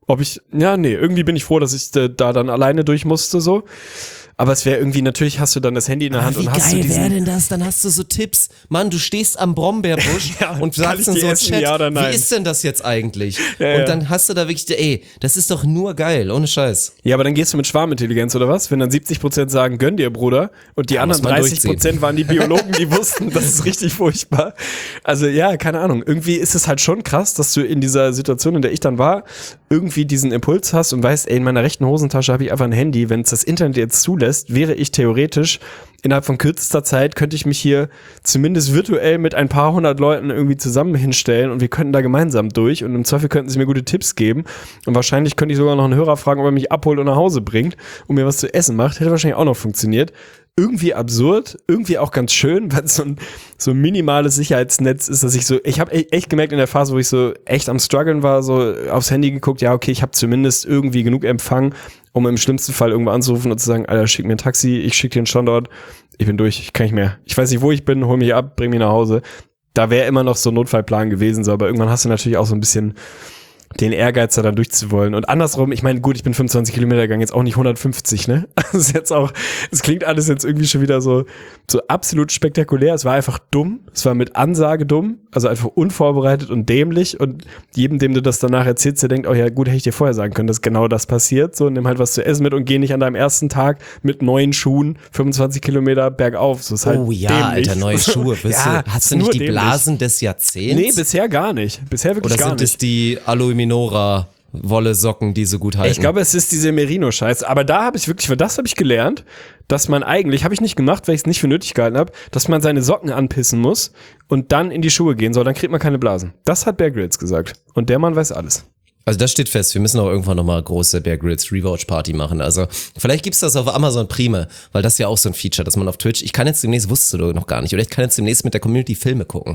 Irgendwie bin ich froh, dass ich da dann alleine durch musste, so. Aber es wäre irgendwie, natürlich hast du dann das Handy in der Hand und hast du Wie geil wäre denn das? Dann hast du so Tipps. Mann, du stehst am Brombeerbusch ja, und sagst in so einem Chat, ja wie ist denn das jetzt eigentlich? Ja, und dann hast du da wirklich, das ist doch nur geil, ohne Scheiß. Ja, aber dann gehst du mit Schwarmintelligenz oder was? Wenn dann 70% sagen, gönn dir, Bruder, und die anderen 30% waren die Biologen, die wussten, das ist richtig furchtbar. Also ja, keine Ahnung. Irgendwie ist es halt schon krass, dass du in dieser Situation, in der ich dann war, irgendwie diesen Impuls hast und weißt, in meiner rechten Hosentasche habe ich einfach ein Handy. Wenn es das Internet jetzt zulässt, wäre ich theoretisch innerhalb von kürzester Zeit, könnte ich mich hier zumindest virtuell mit ein paar 100 Leuten irgendwie zusammen hinstellen und wir könnten da gemeinsam durch und im Zweifel könnten sie mir gute Tipps geben und wahrscheinlich könnte ich sogar noch einen Hörer fragen, ob er mich abholt und nach Hause bringt und mir was zu essen macht. Hätte wahrscheinlich auch noch funktioniert. Irgendwie absurd, irgendwie auch ganz schön, weil es so ein minimales Sicherheitsnetz ist, dass ich habe echt gemerkt in der Phase, wo ich so echt am struggeln war, so aufs Handy geguckt, ja okay, ich habe zumindest irgendwie genug Empfang, um im schlimmsten Fall irgendwo anzurufen und zu sagen, Alter, schick mir ein Taxi, ich schick dir einen Standort, ich bin durch, ich kann nicht mehr. Ich weiß nicht, wo ich bin, hol mich ab, bring mich nach Hause. Da wäre immer noch so ein Notfallplan gewesen, so, aber irgendwann hast du natürlich auch so ein bisschen den Ehrgeiz da dann durchzuwollen. Und andersrum, ich meine, gut, ich bin 25 Kilometer gegangen, jetzt auch nicht 150, ne? Also ist jetzt auch, es klingt alles jetzt irgendwie schon wieder so absolut spektakulär. Es war einfach dumm. Es war mit Ansage dumm. Also einfach unvorbereitet und dämlich. Und jedem, dem du das danach erzählst, der denkt, oh ja, gut, hätte ich dir vorher sagen können, dass genau das passiert. So, nimm halt was zu essen mit und geh nicht an deinem ersten Tag mit neuen Schuhen 25 Kilometer bergauf. So ist halt ja, dämlich. Alter, neue Schuhe. Ja, hast du nicht die Blasen des Jahrzehnts? Nee, bisher gar nicht. Bisher wirklich gar nicht. Oder sind es die Aluminora Wolle-Socken, die so gut halten? Ich glaube, es ist diese Merino-Scheiße. Aber da habe ich wirklich, weil das habe ich gelernt, dass man eigentlich, habe ich nicht gemacht, weil ich es nicht für nötig gehalten habe, dass man seine Socken anpissen muss und dann in die Schuhe gehen soll. Dann kriegt man keine Blasen. Das hat Bear Grylls gesagt. Und der Mann weiß alles. Also das steht fest, wir müssen auch irgendwann nochmal große Bear Grylls Rewatch Party machen. Also vielleicht gibt's das auf Amazon Prime, weil das ist ja auch so ein Feature, dass man auf Twitch, ich kann jetzt demnächst, wusstest du noch gar nicht, oder ich kann jetzt demnächst mit der Community Filme gucken.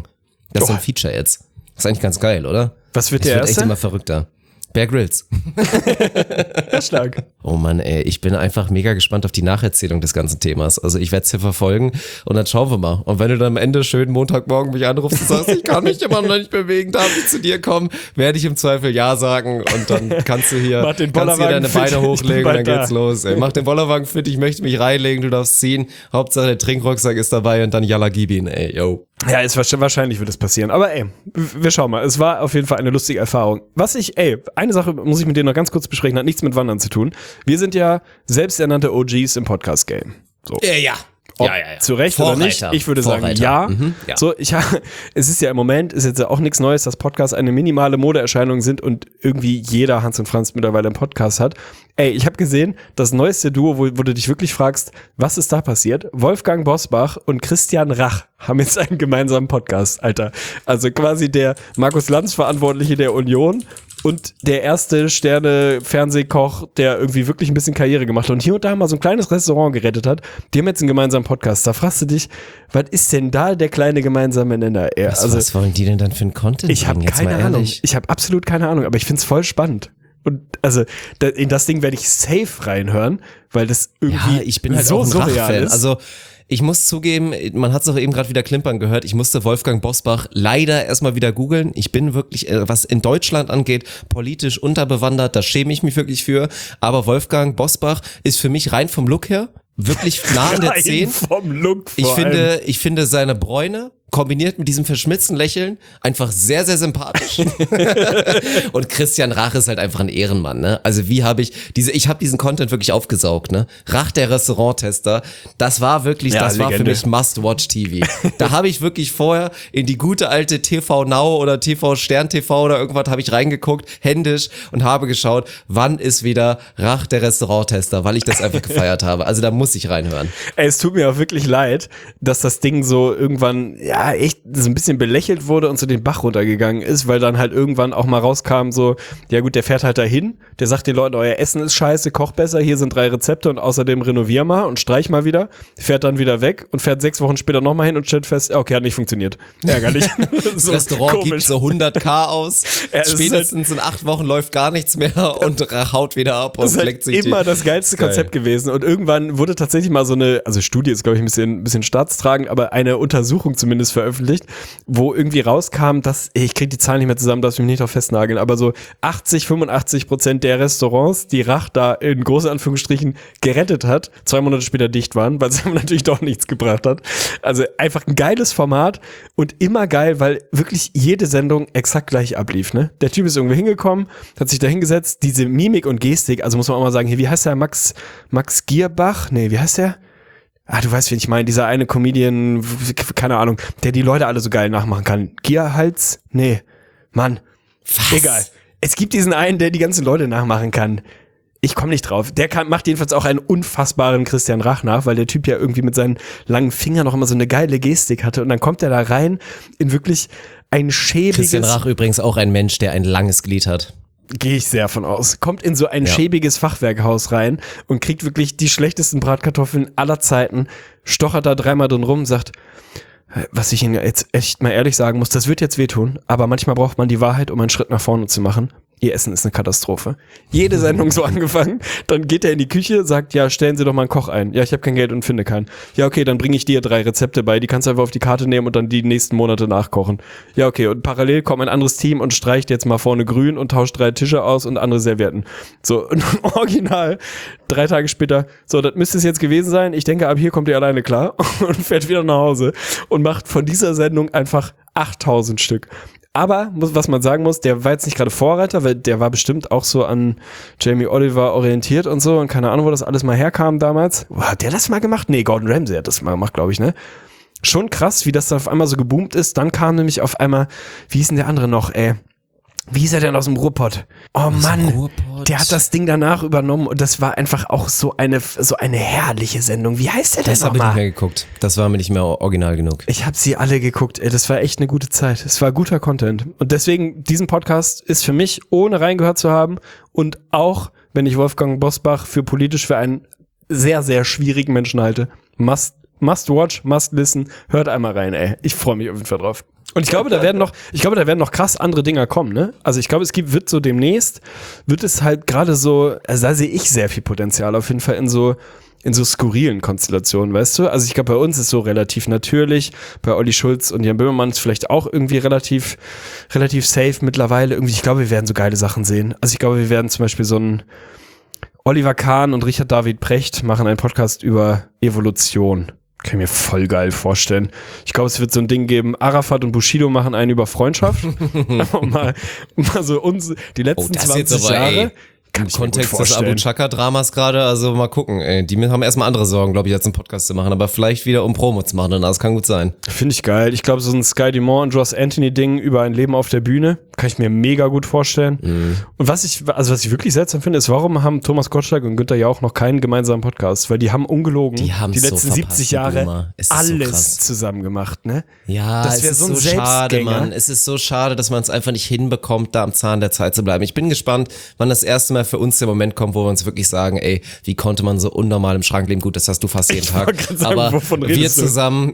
Das ist so ein Feature jetzt. Das ist eigentlich ganz geil, oder? Was wird das der wird echt erste? immer verrückter. Bear Grylls. Stark. Oh Mann, ey, ich bin einfach mega gespannt auf die Nacherzählung des ganzen Themas. Also ich werde es hier verfolgen und dann schauen wir mal. Und wenn du dann am Ende schön Montagmorgen mich anrufst und sagst, ich kann mich immer noch nicht bewegen, darf ich zu dir kommen, werde ich im Zweifel Ja sagen und dann kannst du hier deine Beine hochlegen und dann geht's los. Ey. Mach den Bollerwagen fit, ich möchte mich reinlegen, du darfst ziehen. Hauptsache der Trinkrucksack ist dabei und dann Yalla gib ihn, ey, yo. Ja, wahrscheinlich wird es passieren. Aber ey, wir schauen mal. Es war auf jeden Fall eine lustige Erfahrung. Eine Sache muss ich mit dir noch ganz kurz besprechen, hat nichts mit Wandern zu tun. Wir sind ja selbsternannte OGs im Podcast-Game. So. Ja. Ob zu Recht Vorreiter. oder nicht, ich würde sagen ja. Ja. So, es ist ja im Moment, ist jetzt ja auch nichts Neues, dass Podcasts eine minimale Modeerscheinung sind und irgendwie jeder Hans und Franz mittlerweile einen Podcast hat. Ey, ich habe gesehen, das neueste Duo, wo du dich wirklich fragst, was ist da passiert? Wolfgang Bosbach und Christian Rach haben jetzt einen gemeinsamen Podcast, Alter. Also quasi der Markus Lanz Verantwortliche der Union und der erste Sterne-Fernsehkoch, der irgendwie wirklich ein bisschen Karriere gemacht hat und hier und da mal so ein kleines Restaurant gerettet hat, die haben jetzt einen gemeinsamen Podcast. Da fragst du dich, was ist denn da der kleine gemeinsame Nenner? Was wollen die denn dann für einen Content ich habe keine Ahnung. Ich habe absolut keine Ahnung, aber ich find's voll spannend. Und also in das Ding werde ich safe reinhören, weil das irgendwie ich bin halt so auch ein surreal Rach-Fan. ist. Also ich muss zugeben, man hat es auch eben gerade wieder klimpern gehört, ich musste Wolfgang Bosbach leider erstmal wieder googeln. Ich bin wirklich, was in Deutschland angeht, politisch unterbewandert, da schäme ich mich wirklich für. Aber Wolfgang Bosbach ist für mich rein vom Look her wirklich nah an der 10. Vom Look vor Ich finde seine Bräune kombiniert mit diesem verschmitzten Lächeln einfach sehr, sehr sympathisch. Und Christian Rach ist halt einfach ein Ehrenmann, ne? Also ich habe diesen Content wirklich aufgesaugt, ne? Rach, der Restauranttester, das war wirklich, das war für mich Must-Watch-TV. Da habe ich wirklich vorher in die gute alte TV Now oder TV Stern TV oder irgendwas habe ich reingeguckt, händisch und habe geschaut, wann ist wieder Rach, der Restauranttester, weil ich das einfach gefeiert habe. Also da muss ich reinhören. Ey, es tut mir auch wirklich leid, dass das Ding so irgendwann, echt so ein bisschen belächelt wurde und so den Bach runtergegangen ist, weil dann halt irgendwann auch mal rauskam so, ja gut, der fährt halt dahin, der sagt den Leuten, euer Essen ist scheiße, koch besser, hier sind 3 Rezepte und außerdem renovier mal und streich mal wieder, fährt dann wieder weg und fährt 6 Wochen später nochmal hin und stellt fest, okay, hat nicht funktioniert. Ärgerlich. Das Restaurant gibt so 100.000 aus, spätestens in 8 Wochen läuft gar nichts mehr und haut wieder ab und leckt sich immer das geilste Konzept gewesen und irgendwann wurde tatsächlich mal so eine, also Studie ist glaube ich ein bisschen staatstragend, aber eine Untersuchung zumindest veröffentlicht, wo irgendwie rauskam, dass, ich kriege die Zahlen nicht mehr zusammen, darf ich mich nicht drauf festnageln, aber so 85% der Restaurants, die Rach da in großen Anführungsstrichen gerettet hat, 2 Monate später dicht waren, weil es natürlich doch nichts gebracht hat. Also einfach ein geiles Format und immer geil, weil wirklich jede Sendung exakt gleich ablief, ne? Der Typ ist irgendwo hingekommen, hat sich da hingesetzt, diese Mimik und Gestik, also muss man auch mal sagen, hier, wie heißt der, Max Gierbach? Nee, wie heißt der? Du weißt, wen ich meine, dieser eine Comedian, keine Ahnung, der die Leute alle so geil nachmachen kann. Gierhals? Nee, Mann. Was? Egal. Es gibt diesen einen, der die ganzen Leute nachmachen kann. Ich komme nicht drauf. Macht jedenfalls auch einen unfassbaren Christian Rach nach, weil der Typ ja irgendwie mit seinen langen Fingern noch immer so eine geile Gestik hatte. Und dann kommt er da rein in wirklich ein schäbiges... Christian Rach übrigens auch ein Mensch, der ein langes Glied hat. Gehe ich sehr von aus. Kommt in so ein schäbiges Fachwerkhaus rein und kriegt wirklich die schlechtesten Bratkartoffeln aller Zeiten, stochert da 3-mal drin rum, sagt, was ich Ihnen jetzt echt mal ehrlich sagen muss, das wird jetzt wehtun, aber manchmal braucht man die Wahrheit, um einen Schritt nach vorne zu machen. Ihr Essen ist eine Katastrophe. Jede Sendung so angefangen, dann geht er in die Küche, sagt, ja, stellen Sie doch mal einen Koch ein. Ja, ich habe kein Geld und finde keinen. Ja, okay, dann bringe ich dir 3 Rezepte bei, die kannst du einfach auf die Karte nehmen und dann die nächsten Monate nachkochen. Ja, okay, und parallel kommt ein anderes Team und streicht jetzt mal vorne grün und tauscht 3 Tische aus und andere Servietten. So, und original, 3 Tage später, so, das müsste es jetzt gewesen sein. Ich denke, ab hier kommt ihr alleine klar und fährt wieder nach Hause und macht von dieser Sendung einfach 8000 Stück. Aber, was man sagen muss, der war jetzt nicht gerade Vorreiter, weil der war bestimmt auch so an Jamie Oliver orientiert und so und keine Ahnung, wo das alles mal herkam damals. Hat der das mal gemacht? Nee, Gordon Ramsay hat das mal gemacht, glaube ich, ne? Schon krass, wie das da auf einmal so geboomt ist. Dann kam nämlich auf einmal, wie hieß denn der andere noch, Wie hieß er denn aus dem Ruhrpott? Oh Mann, der hat das Ding danach übernommen und das war einfach auch so eine herrliche Sendung. Wie heißt der denn Das habe ich nicht mehr geguckt. Das war mir nicht mehr original genug. Ich habe sie alle geguckt. Das war echt eine gute Zeit. Es war guter Content. Und deswegen, diesen Podcast ist für mich, ohne reingehört zu haben und auch, wenn ich Wolfgang Bosbach für einen sehr, sehr schwierigen Menschen halte, Must watch, must listen. Hört einmal rein, ey. Ich freue mich auf jeden Fall drauf. Und ich glaube, da werden noch krass andere Dinger kommen, ne? Also ich glaube, wird so demnächst, wird es halt gerade so, also da sehe ich sehr viel Potenzial auf jeden Fall in so skurrilen Konstellationen, weißt du? Also ich glaube, bei uns ist so relativ natürlich, bei Olli Schulz und Jan Böhmermann ist vielleicht auch irgendwie relativ safe mittlerweile. Irgendwie, ich glaube, wir werden so geile Sachen sehen. Also ich glaube, wir werden zum Beispiel so ein Oliver Kahn und Richard David Precht machen einen Podcast über Evolution. Kann ich mir voll geil vorstellen. Ich glaube, es wird so ein Ding geben, Arafat und Bushido machen einen über Freundschaft. mal so die letzten 20 Jahre. Im Kontext des Abu Chaka-Dramas gerade, also mal gucken, ey. Die haben erstmal andere Sorgen, glaube ich, als einen Podcast zu machen, aber vielleicht wieder um Promo zu machen, das kann gut sein. Finde ich geil. Ich glaube, so ein Sky Dumont und Ross Anthony-Ding über ein Leben auf der Bühne, kann ich mir mega gut vorstellen. Und was ich wirklich seltsam finde, ist, warum haben Thomas Gottschalk und Günther Jauch noch keinen gemeinsamen Podcast? Weil die haben ungelogen die letzten so 70 Jahre alles so zusammen gemacht, ne? Ja, das wäre so ein schade, Mann. Es ist so schade, dass man es einfach nicht hinbekommt, da am Zahn der Zeit zu bleiben. Ich bin gespannt, wann das erste Mal für uns der Moment kommt, wo wir uns wirklich sagen, ey, wie konnte man so unnormal im Schrank leben? Gut, das hast du fast jeden Tag. Aber wir zusammen,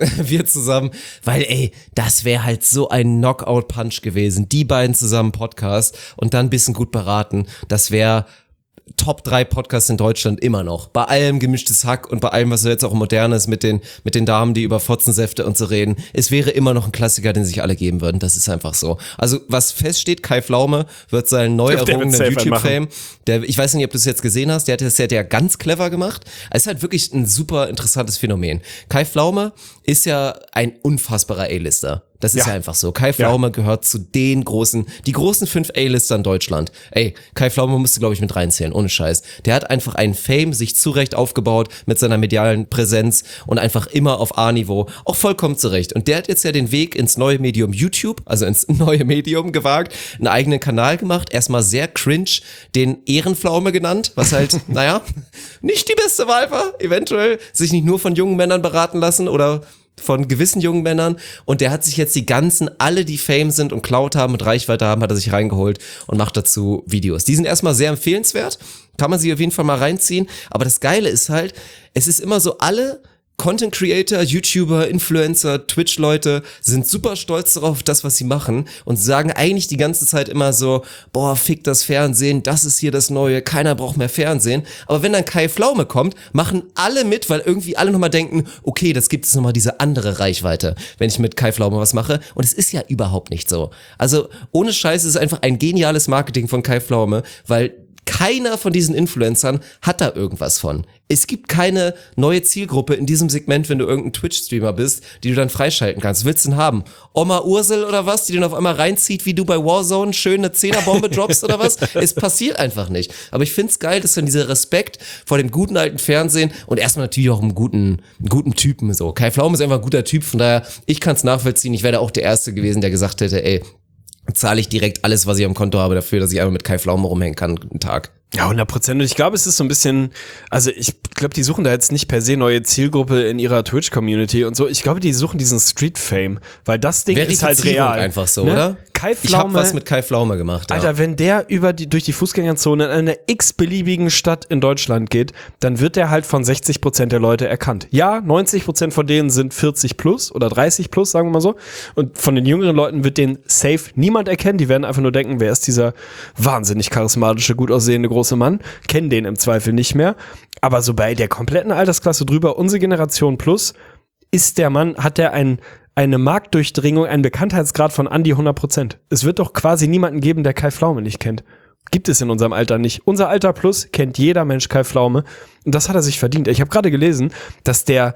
weil ey, das wäre halt so ein Knockout-Punch gewesen. Die beiden zusammen Podcast und dann ein bisschen gut beraten. Das wäre Top 3 Podcasts in Deutschland immer noch. Bei allem gemischtes Hack und bei allem, was jetzt auch modern ist mit den Damen, die über Fotzensäfte und so reden. Es wäre immer noch ein Klassiker, den sich alle geben würden. Das ist einfach so. Also, was feststeht, Kai Pflaume wird seinen neu errungenen YouTube-Fame, ich weiß nicht, ob du es jetzt gesehen hast, der hat das ja ganz clever gemacht. Es ist halt wirklich ein super interessantes Phänomen. Kai Pflaume ist ja ein unfassbarer A-Lister. Das ist ja einfach so. Kai Pflaume gehört zu die großen 5 A-Lister in Deutschland. Ey, Kai Pflaume musste, glaube ich, mit reinzählen, ohne Scheiß. Der hat einfach einen Fame sich zurecht aufgebaut mit seiner medialen Präsenz und einfach immer auf A-Niveau, auch vollkommen zurecht. Und der hat jetzt ja den Weg ins neue Medium YouTube, also ins neue Medium gewagt, einen eigenen Kanal gemacht, erstmal sehr cringe, den Ehrenpflaume genannt, was halt, naja, nicht die beste Wahl war, eventuell sich nicht nur von jungen Männern beraten lassen oder von gewissen jungen Männern, und der hat sich jetzt alle, die Fame sind und Clout haben und Reichweite haben, hat er sich reingeholt und macht dazu Videos. Die sind erstmal sehr empfehlenswert, kann man sich auf jeden Fall mal reinziehen, aber das Geile ist halt, es ist immer so, alle Content Creator, YouTuber, Influencer, Twitch-Leute sind super stolz darauf, das, was sie machen, und sagen eigentlich die ganze Zeit immer so, boah, fick das Fernsehen, das ist hier das Neue, keiner braucht mehr Fernsehen. Aber wenn dann Kai Pflaume kommt, machen alle mit, weil irgendwie alle nochmal denken, okay, das gibt es nochmal diese andere Reichweite, wenn ich mit Kai Pflaume was mache. Und es ist ja überhaupt nicht so. Also ohne Scheiß, es ist einfach ein geniales Marketing von Kai Pflaume, weil keiner von diesen Influencern hat da irgendwas von. Es gibt keine neue Zielgruppe in diesem Segment, wenn du irgendein Twitch-Streamer bist, die du dann freischalten kannst. Willst du denn haben? Oma Ursel oder was, die dann auf einmal reinzieht, wie du bei Warzone schön eine 10er-Bombe droppst oder was? Es passiert einfach nicht. Aber ich find's geil, dass dann dieser Respekt vor dem guten alten Fernsehen und erstmal natürlich auch einen guten Typen so. Kai Pflaume ist einfach ein guter Typ, von daher, ich kann's nachvollziehen. Ich wäre auch der Erste gewesen, der gesagt hätte, ey, zahle ich direkt alles, was ich am Konto habe, dafür, dass ich einfach mit Kai Pflaume rumhängen kann, einen Tag. Ja, 100%. Und ich glaube, es ist so ein bisschen, also ich glaube, die suchen da jetzt nicht per se neue Zielgruppe in ihrer Twitch-Community und so. Ich glaube, die suchen diesen Street-Fame, weil das Ding ist halt real. Einfach so, ne? Oder? Kai Pflaume, ich hab was mit Kai Pflaume gemacht. Alter, ja. Wenn der durch die Fußgängerzone in einer x-beliebigen Stadt in Deutschland geht, dann wird der halt von 60% der Leute erkannt. Ja, 90% von denen sind 40 plus oder 30 plus, sagen wir mal so. Und von den jüngeren Leuten wird den safe niemand erkennen. Die werden einfach nur denken, wer ist dieser wahnsinnig charismatische, gut aussehende große Mann? Kennen den im Zweifel nicht mehr. Aber so bei der kompletten Altersklasse drüber, unsere Generation plus, ist der Mann, hat der eine Marktdurchdringung, einen Bekanntheitsgrad von an die 100%. Es wird doch quasi niemanden geben, der Kai Pflaume nicht kennt. Gibt es in unserem Alter nicht. Unser Alter plus kennt jeder Mensch Kai Pflaume. Und das hat er sich verdient. Ich habe gerade gelesen, dass der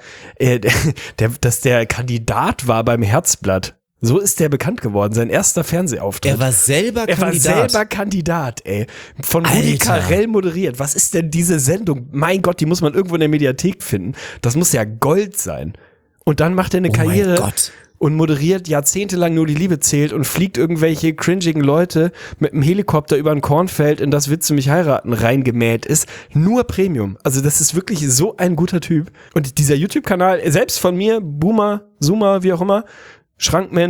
Kandidat war beim Herzblatt. So ist der bekannt geworden, sein erster Fernsehauftritt. Er war selber Kandidat, ey. Von Rudi Carrell moderiert. Was ist denn diese Sendung? Mein Gott, die muss man irgendwo in der Mediathek finden. Das muss ja Gold sein. Und dann macht er eine Karriere und moderiert jahrzehntelang Nur die Liebe zählt und fliegt irgendwelche cringigen Leute mit einem Helikopter über ein Kornfeld, in das Willst du mich heiraten reingemäht ist. Nur Premium. Also das ist wirklich so ein guter Typ. Und dieser YouTube-Kanal, selbst von mir, Boomer, Zoomer, wie auch immer, Schrankmensch,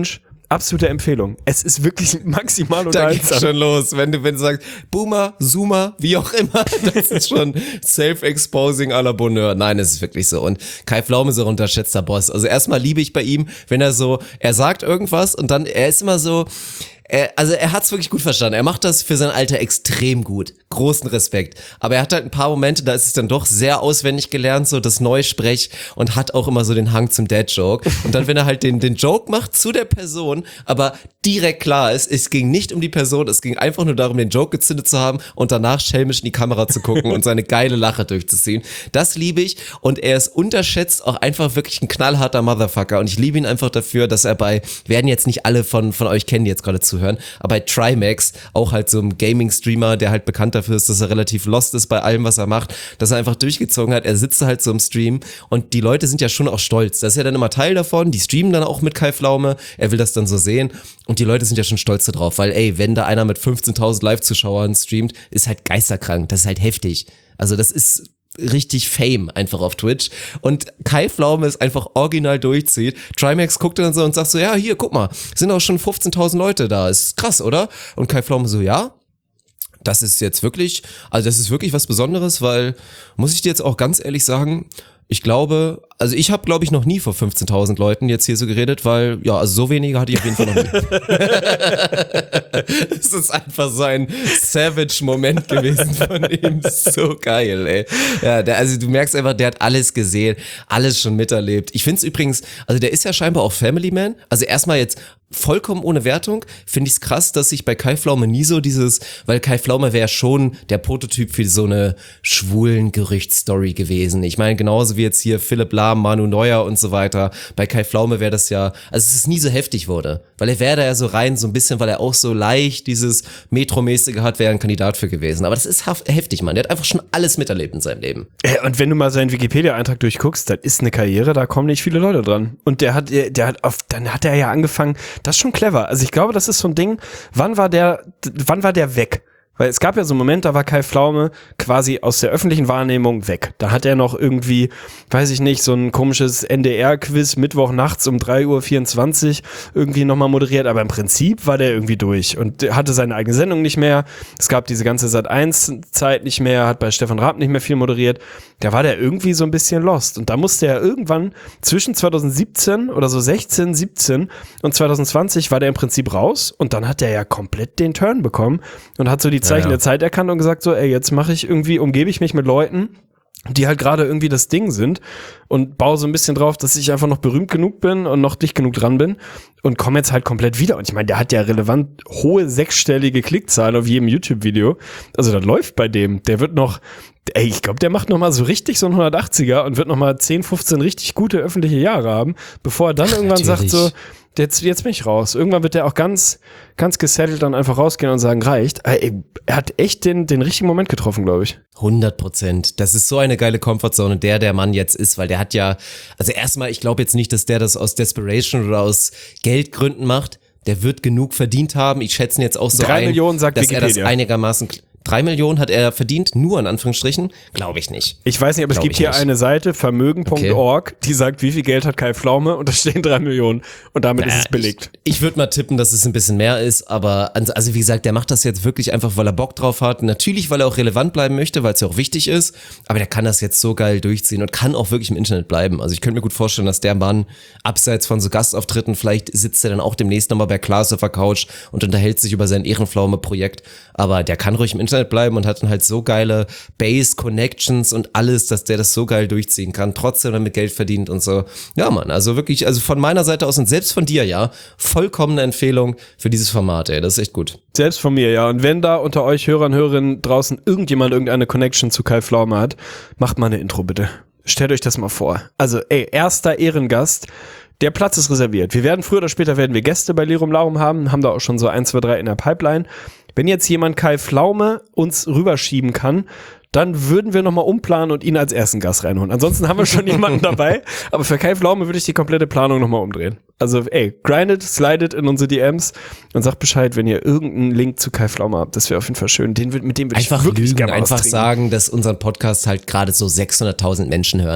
absolute Empfehlung. Es ist wirklich maximal Da unterhaltsam. geht's schon los, wenn du sagst, Boomer, Zoomer, wie auch immer, das ist schon Self-Exposing à la Bonheur. Nein, es ist wirklich so. Und Kai Pflaume ist so ein unterschätzter Boss. Also erstmal liebe ich bei ihm, wenn er sagt irgendwas und dann, er ist immer so, er hat's wirklich gut verstanden. Er macht das für sein Alter extrem gut. Großen Respekt. Aber er hat halt ein paar Momente, da ist es dann doch sehr auswendig gelernt, so das Neusprech und hat auch immer so den Hang zum Dad-Joke. Und dann, wenn er halt den Joke macht zu der Person, aber direkt klar ist, es ging nicht um die Person, es ging einfach nur darum, den Joke gezündet zu haben und danach schelmisch in die Kamera zu gucken und seine geile Lache durchzuziehen. Das liebe ich und er ist unterschätzt auch einfach wirklich ein knallharter Motherfucker und ich liebe ihn einfach dafür, dass er werden jetzt nicht alle von euch kennen, die jetzt gerade zuhören, aber bei Trimax, auch halt so ein Gaming-Streamer, der halt bekannt dafür ist, dass er relativ lost ist bei allem, was er macht, dass er einfach durchgezogen hat, er sitzt halt so im Stream und die Leute sind ja schon auch stolz, das ist ja dann immer Teil davon, die streamen dann auch mit Kai Pflaume, er will das dann so sehen und die Leute sind ja schon stolz darauf, weil wenn da einer mit 15.000 Live-Zuschauern streamt, ist halt geisterkrank, das ist halt heftig, also das ist richtig Fame einfach auf Twitch und Kai Pflaume ist einfach original durchzieht. Trimax guckt dann so und sagt so, ja, hier, guck mal, sind auch schon 15.000 Leute da, ist krass, oder? Und Kai Pflaume so, ja, das ist wirklich was Besonderes, weil, muss ich dir jetzt auch ganz ehrlich sagen, ich habe glaube ich noch nie vor 15.000 Leuten jetzt hier so geredet, weil, ja, also so wenige hatte ich auf jeden Fall noch nie. Es ist einfach so ein Savage-Moment gewesen von ihm. So geil, ey. Ja, also du merkst einfach, der hat alles gesehen, alles schon miterlebt. Ich find's übrigens, also der ist ja scheinbar auch Family Man. Also erstmal jetzt vollkommen ohne Wertung, finde ich es krass, dass sich bei Kai Pflaume nie so weil Kai Pflaume wäre schon der Prototyp für so eine schwulen Gerüchtsstory gewesen. Ich meine, genauso wie jetzt hier Philipp Lahm, Manu Neuer und so weiter. Bei Kai Pflaume wäre das ja, also es ist nie so heftig wurde, weil er wäre da ja so rein, so ein bisschen, weil er auch so leicht dieses Metromäßige hat, wäre ein Kandidat für gewesen. Aber das ist heftig, Mann. Der hat einfach schon alles miterlebt in seinem Leben. Und wenn du mal seinen Wikipedia-Eintrag durchguckst, das ist eine Karriere, da kommen nicht viele Leute dran. Und dann hat er ja angefangen. Das ist schon clever. Also ich glaube, das ist so ein Ding, wann war der weg? Weil es gab ja so einen Moment, da war Kai Pflaume quasi aus der öffentlichen Wahrnehmung weg. Da hat er noch irgendwie, weiß ich nicht, so ein komisches NDR-Quiz Mittwoch nachts um 3:24 Uhr irgendwie nochmal moderiert. Aber im Prinzip war der irgendwie durch und hatte seine eigene Sendung nicht mehr. Es gab diese ganze Sat.1-Zeit nicht mehr, hat bei Stefan Raab nicht mehr viel moderiert. Da war der irgendwie so ein bisschen lost. Und da musste er irgendwann zwischen 2017 oder so 16, 17 und 2020 war der im Prinzip raus. Und dann hat er ja komplett den Turn bekommen und hat so die Zeichen der Zeit erkannt und gesagt so, jetzt umgebe ich mich mit Leuten, die halt gerade irgendwie das Ding sind und baue so ein bisschen drauf, dass ich einfach noch berühmt genug bin und noch dicht genug dran bin und komme jetzt halt komplett wieder. Und ich meine, der hat ja relevant hohe sechsstellige Klickzahlen auf jedem YouTube-Video. Also das läuft bei dem. Der wird noch, ich glaube, der macht noch mal so richtig so ein 180er und wird noch mal 10, 15 richtig gute öffentliche Jahre haben, bevor er dann irgendwann sagt so, jetzt bin ich raus. Irgendwann wird der auch ganz gesettelt dann einfach rausgehen und sagen, reicht. Er hat echt den richtigen Moment getroffen, glaube ich. 100%. Das ist so eine geile Comfortzone, der Mann jetzt ist, weil der hat ja, also erstmal, ich glaube jetzt nicht, dass der das aus Desperation oder aus Geldgründen macht. Der wird genug verdient haben. Ich schätze ihn jetzt auch so 3 Millionen sagt dass Wikipedia. er das einigermaßen 3 Millionen hat er verdient, nur in Anführungsstrichen? Glaube ich nicht. Ich weiß nicht, aber es gibt hier eine Seite, vermögen.org, die sagt, wie viel Geld hat Kai Pflaume und da stehen 3 Millionen und damit ist es belegt. Ich würde mal tippen, dass es ein bisschen mehr ist, aber also wie gesagt, der macht das jetzt wirklich einfach, weil er Bock drauf hat. Natürlich, weil er auch relevant bleiben möchte, weil es ja auch wichtig ist, aber der kann das jetzt so geil durchziehen und kann auch wirklich im Internet bleiben. Also ich könnte mir gut vorstellen, dass der Mann abseits von so Gastauftritten, vielleicht sitzt er dann auch demnächst nochmal bei Klaas auf der Couch und unterhält sich über sein Ehrenpflaume-Projekt, aber der kann ruhig im Internet bleiben und hat dann halt so geile Base-Connections und alles, dass der das so geil durchziehen kann, trotzdem damit Geld verdient und so. Ja, Mann, also wirklich, also von meiner Seite aus und selbst von dir, ja, vollkommene Empfehlung für dieses Format, ey, das ist echt gut. Selbst von mir, ja. Und wenn da unter euch Hörern, Hörerinnen draußen irgendjemand irgendeine Connection zu Kai Pflaume hat, macht mal eine Intro, bitte. Stellt euch das mal vor. Also, erster Ehrengast. Der Platz ist reserviert. Früher oder später werden wir Gäste bei Lirum Larum haben da auch schon so 1, 2, 3 in der Pipeline. Wenn jetzt jemand Kai Pflaume uns rüberschieben kann, dann würden wir nochmal umplanen und ihn als ersten Gast reinholen. Ansonsten haben wir schon jemanden dabei, aber für Kai Pflaume würde ich die komplette Planung nochmal umdrehen. Also grindet, slidet in unsere DMs und sagt Bescheid, wenn ihr irgendeinen Link zu Kai Pflaume habt. Das wäre auf jeden Fall schön. Mit dem würde ich einfach wirklich lügen, gerne einfach austrinken. sagen, dass unseren Podcast halt gerade so 600.000 Menschen hören.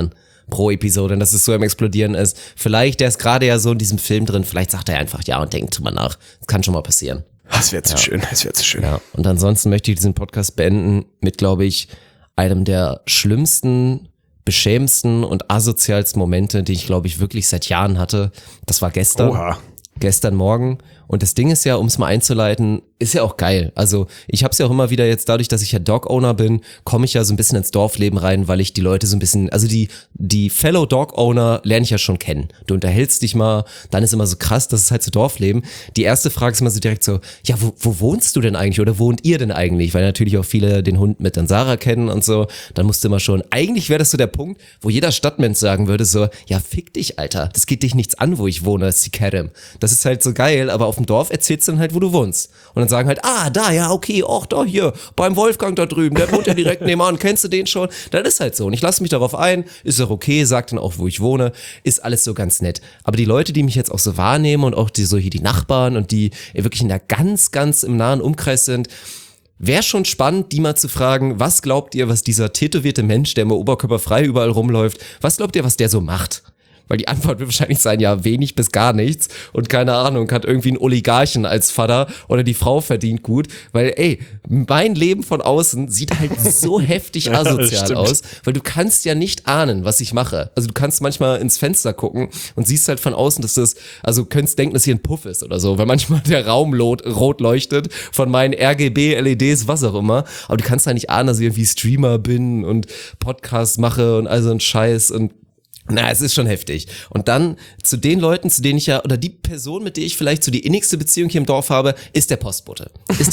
pro Episode und dass es so am Explodieren ist. Vielleicht, der ist gerade ja so in diesem Film drin, vielleicht sagt er einfach ja und denkt drüber nach. Das kann schon mal passieren. Das wäre zu schön, das wäre zu schön. Ja. Und ansonsten möchte ich diesen Podcast beenden mit, glaube ich, einem der schlimmsten, beschämendsten und asozialsten Momente, die ich, glaube ich, wirklich seit Jahren hatte. Das war gestern. Oha. Gestern Morgen. Und das Ding ist ja, um es mal einzuleiten, ist ja auch geil. Also ich habe es ja auch immer wieder jetzt, dadurch, dass ich ja Dog-Owner bin, komme ich ja so ein bisschen ins Dorfleben rein, weil ich die Leute so ein bisschen, also die Fellow Dog-Owner lerne ich ja schon kennen. Du unterhältst dich mal, dann ist immer so krass, das ist halt so Dorfleben. Die erste Frage ist immer so direkt so, ja, wo wohnst du denn eigentlich oder wohnt ihr denn eigentlich? Weil natürlich auch viele den Hund mit dann Sarah kennen und so. Dann musst du immer schon, eigentlich wäre das so der Punkt, wo jeder Stadtmensch sagen würde so, ja, fick dich, Alter. Das geht dich nichts an, wo ich wohne, das ist die Kerem. Das ist halt so geil, aber auf dem Dorf erzählst du dann halt, wo du wohnst. Und dann sagen halt, da, ja, okay, auch da hier, beim Wolfgang da drüben, der wohnt ja direkt nebenan, kennst du den schon? Das ist halt so. Und ich lasse mich darauf ein, ist auch okay, sag dann auch, wo ich wohne, ist alles so ganz nett. Aber die Leute, die mich jetzt auch so wahrnehmen und auch die so hier die Nachbarn und die wirklich in der ganz, ganz im nahen Umkreis sind, wäre schon spannend, die mal zu fragen, was glaubt ihr, was dieser tätowierte Mensch, der immer oberkörperfrei überall rumläuft, was glaubt ihr, was der so macht? Weil die Antwort wird wahrscheinlich sein, ja, wenig bis gar nichts und keine Ahnung, hat irgendwie einen Oligarchen als Vater oder die Frau verdient gut, weil ey, mein Leben von außen sieht halt so heftig asozial aus, weil du kannst ja nicht ahnen, was ich mache. Also du kannst manchmal ins Fenster gucken und siehst halt von außen, dass das, also könntest denken, dass hier ein Puff ist oder so, weil manchmal der Raum rot leuchtet von meinen RGB, LEDs, was auch immer, aber du kannst halt nicht ahnen, dass ich irgendwie Streamer bin und Podcasts mache und all so ein Scheiß und na, es ist schon heftig. Und dann zu den Leuten, zu denen ich ja, oder die Person, mit der ich vielleicht so die innigste Beziehung hier im Dorf habe, ist der Postbote.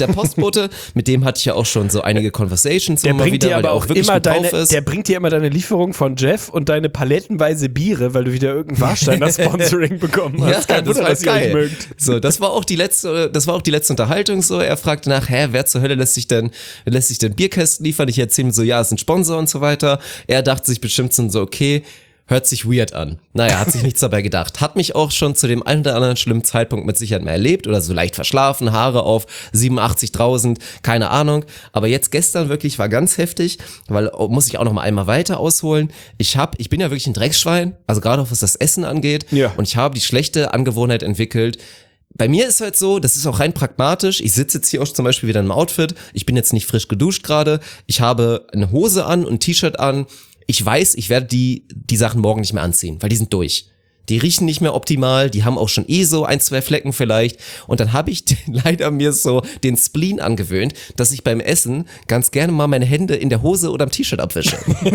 Mit dem hatte ich ja auch schon so einige Conversations. Der bringt dir aber auch immer der bringt dir immer deine Lieferung von Jeff und deine palettenweise Biere, weil du wieder irgendein Warsteiner-Sponsoring bekommen hast. Ja, das war geil. So, das war auch die letzte Unterhaltung so. Er fragte nach, wer zur Hölle lässt sich denn Bierkästen liefern? Ich erzähle ihm so, ja, es ist ein Sponsor und so weiter. Er dachte sich bestimmt so, okay, hört sich weird an. Naja, hat sich nichts dabei gedacht. Hat mich auch schon zu dem einen oder anderen schlimmen Zeitpunkt mit Sicherheit mal erlebt oder so leicht verschlafen, Haare auf 87.000, keine Ahnung. Aber jetzt gestern wirklich war ganz heftig, weil muss ich auch noch mal einmal weiter ausholen. Ich bin ja wirklich ein Drecksschwein, also gerade auch was das Essen angeht. Ja. Und ich habe die schlechte Angewohnheit entwickelt. Bei mir ist halt so, das ist auch rein pragmatisch, ich sitze jetzt hier auch zum Beispiel wieder im Outfit, ich bin jetzt nicht frisch geduscht gerade, ich habe eine Hose an und ein T-Shirt an. Ich weiß, ich werde die Sachen morgen nicht mehr anziehen, weil die sind durch. Die riechen nicht mehr optimal, die haben auch schon so 1, 2 Flecken vielleicht. Und dann habe ich leider mir so den Spleen angewöhnt, dass ich beim Essen ganz gerne mal meine Hände in der Hose oder am T-Shirt abwische.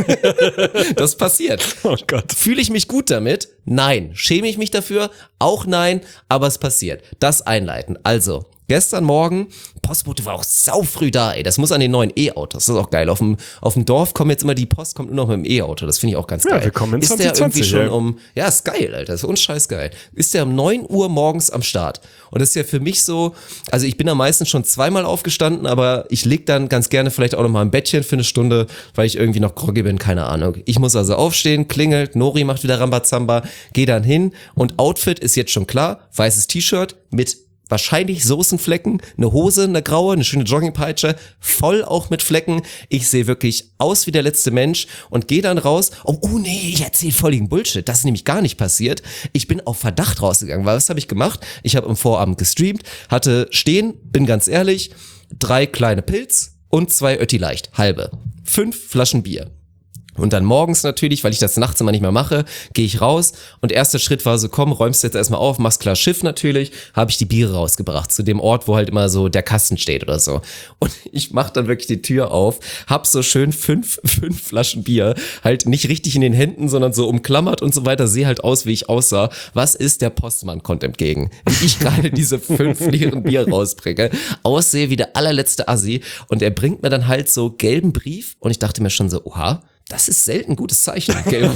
Das passiert. Oh Gott. Fühle ich mich gut damit? Nein. Schäme ich mich dafür? Auch nein, aber es passiert. Das einleiten. Also, gestern Morgen, Postbote war auch saufrüh da, ey. Das muss an den neuen E-Autos. Das ist auch geil. Auf dem Dorf kommt jetzt immer die Post, kommt nur noch mit dem E-Auto. Das finde ich auch ganz geil. Ja, wir kommen in 2020. Ist der irgendwie schon ja, ist geil, Alter. Das ist unscheiß geil. Ist der um 9 Uhr morgens am Start. Und das ist ja für mich so, also ich bin da meistens schon zweimal aufgestanden, aber ich leg dann ganz gerne vielleicht auch noch mal im Bettchen für eine Stunde, weil ich irgendwie noch groggy bin, keine Ahnung. Ich muss also aufstehen, klingelt, Nori macht wieder Rambazamba, geh dann hin und Outfit ist jetzt schon klar, weißes T-Shirt mit wahrscheinlich Soßenflecken, eine Hose, eine graue, eine schöne Joggingpeitsche, voll auch mit Flecken. Ich sehe wirklich aus wie der letzte Mensch und gehe dann raus. Oh nee, ich erzähle völligen Bullshit. Das ist nämlich gar nicht passiert. Ich bin auf Verdacht rausgegangen. Weil was habe ich gemacht? Ich habe am Vorabend gestreamt, hatte stehen, bin ganz ehrlich, 3 kleine Pilz und 2 Ötti leicht, halbe. 5 Flaschen Bier. Und dann morgens natürlich, weil ich das nachts immer nicht mehr mache, gehe ich raus und erster Schritt war so, komm, räumst jetzt erstmal auf, machst klar Schiff natürlich, habe ich die Biere rausgebracht, zu dem Ort, wo halt immer so der Kasten steht oder so. Und ich mach dann wirklich die Tür auf, hab so schön 5 Flaschen Bier, halt nicht richtig in den Händen, sondern so umklammert und so weiter, sehe halt aus, wie ich aussah. Was ist, der Postmann kommt entgegen, wie ich gerade diese 5 leeren Bier rausbringe, aussehe wie der allerletzte Assi und er bringt mir dann halt so gelben Brief und ich dachte mir schon so, oha, das ist selten ein gutes Zeichen.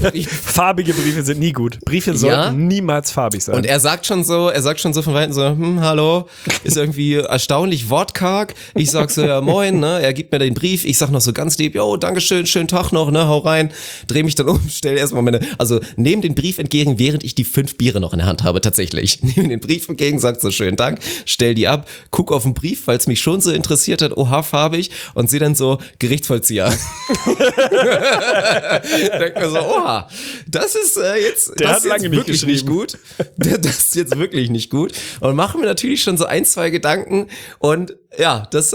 Farbige Briefe sind nie gut. Briefe sollten niemals farbig sein. Und er sagt schon so von Weitem so, hallo, ist irgendwie erstaunlich wortkarg. Ich sag so, ja moin, ne, er gibt mir den Brief. Ich sag noch so ganz lieb, jo, dankeschön, schönen Tag noch, ne, hau rein. Dreh mich dann um, stell erstmal nehm den Brief entgegen, während ich die 5 Biere noch in der Hand habe, tatsächlich. Nehme den Brief entgegen, sag so, schönen Dank, stell die ab, guck auf den Brief, weil es mich schon so interessiert hat, oha, farbig, und sehe dann so, Gerichtsvollzieher. Denkt mir so, oha, das ist das ist jetzt wirklich nicht gut. Das ist jetzt wirklich nicht gut. Und machen wir natürlich schon so 1-2 Gedanken und ja, das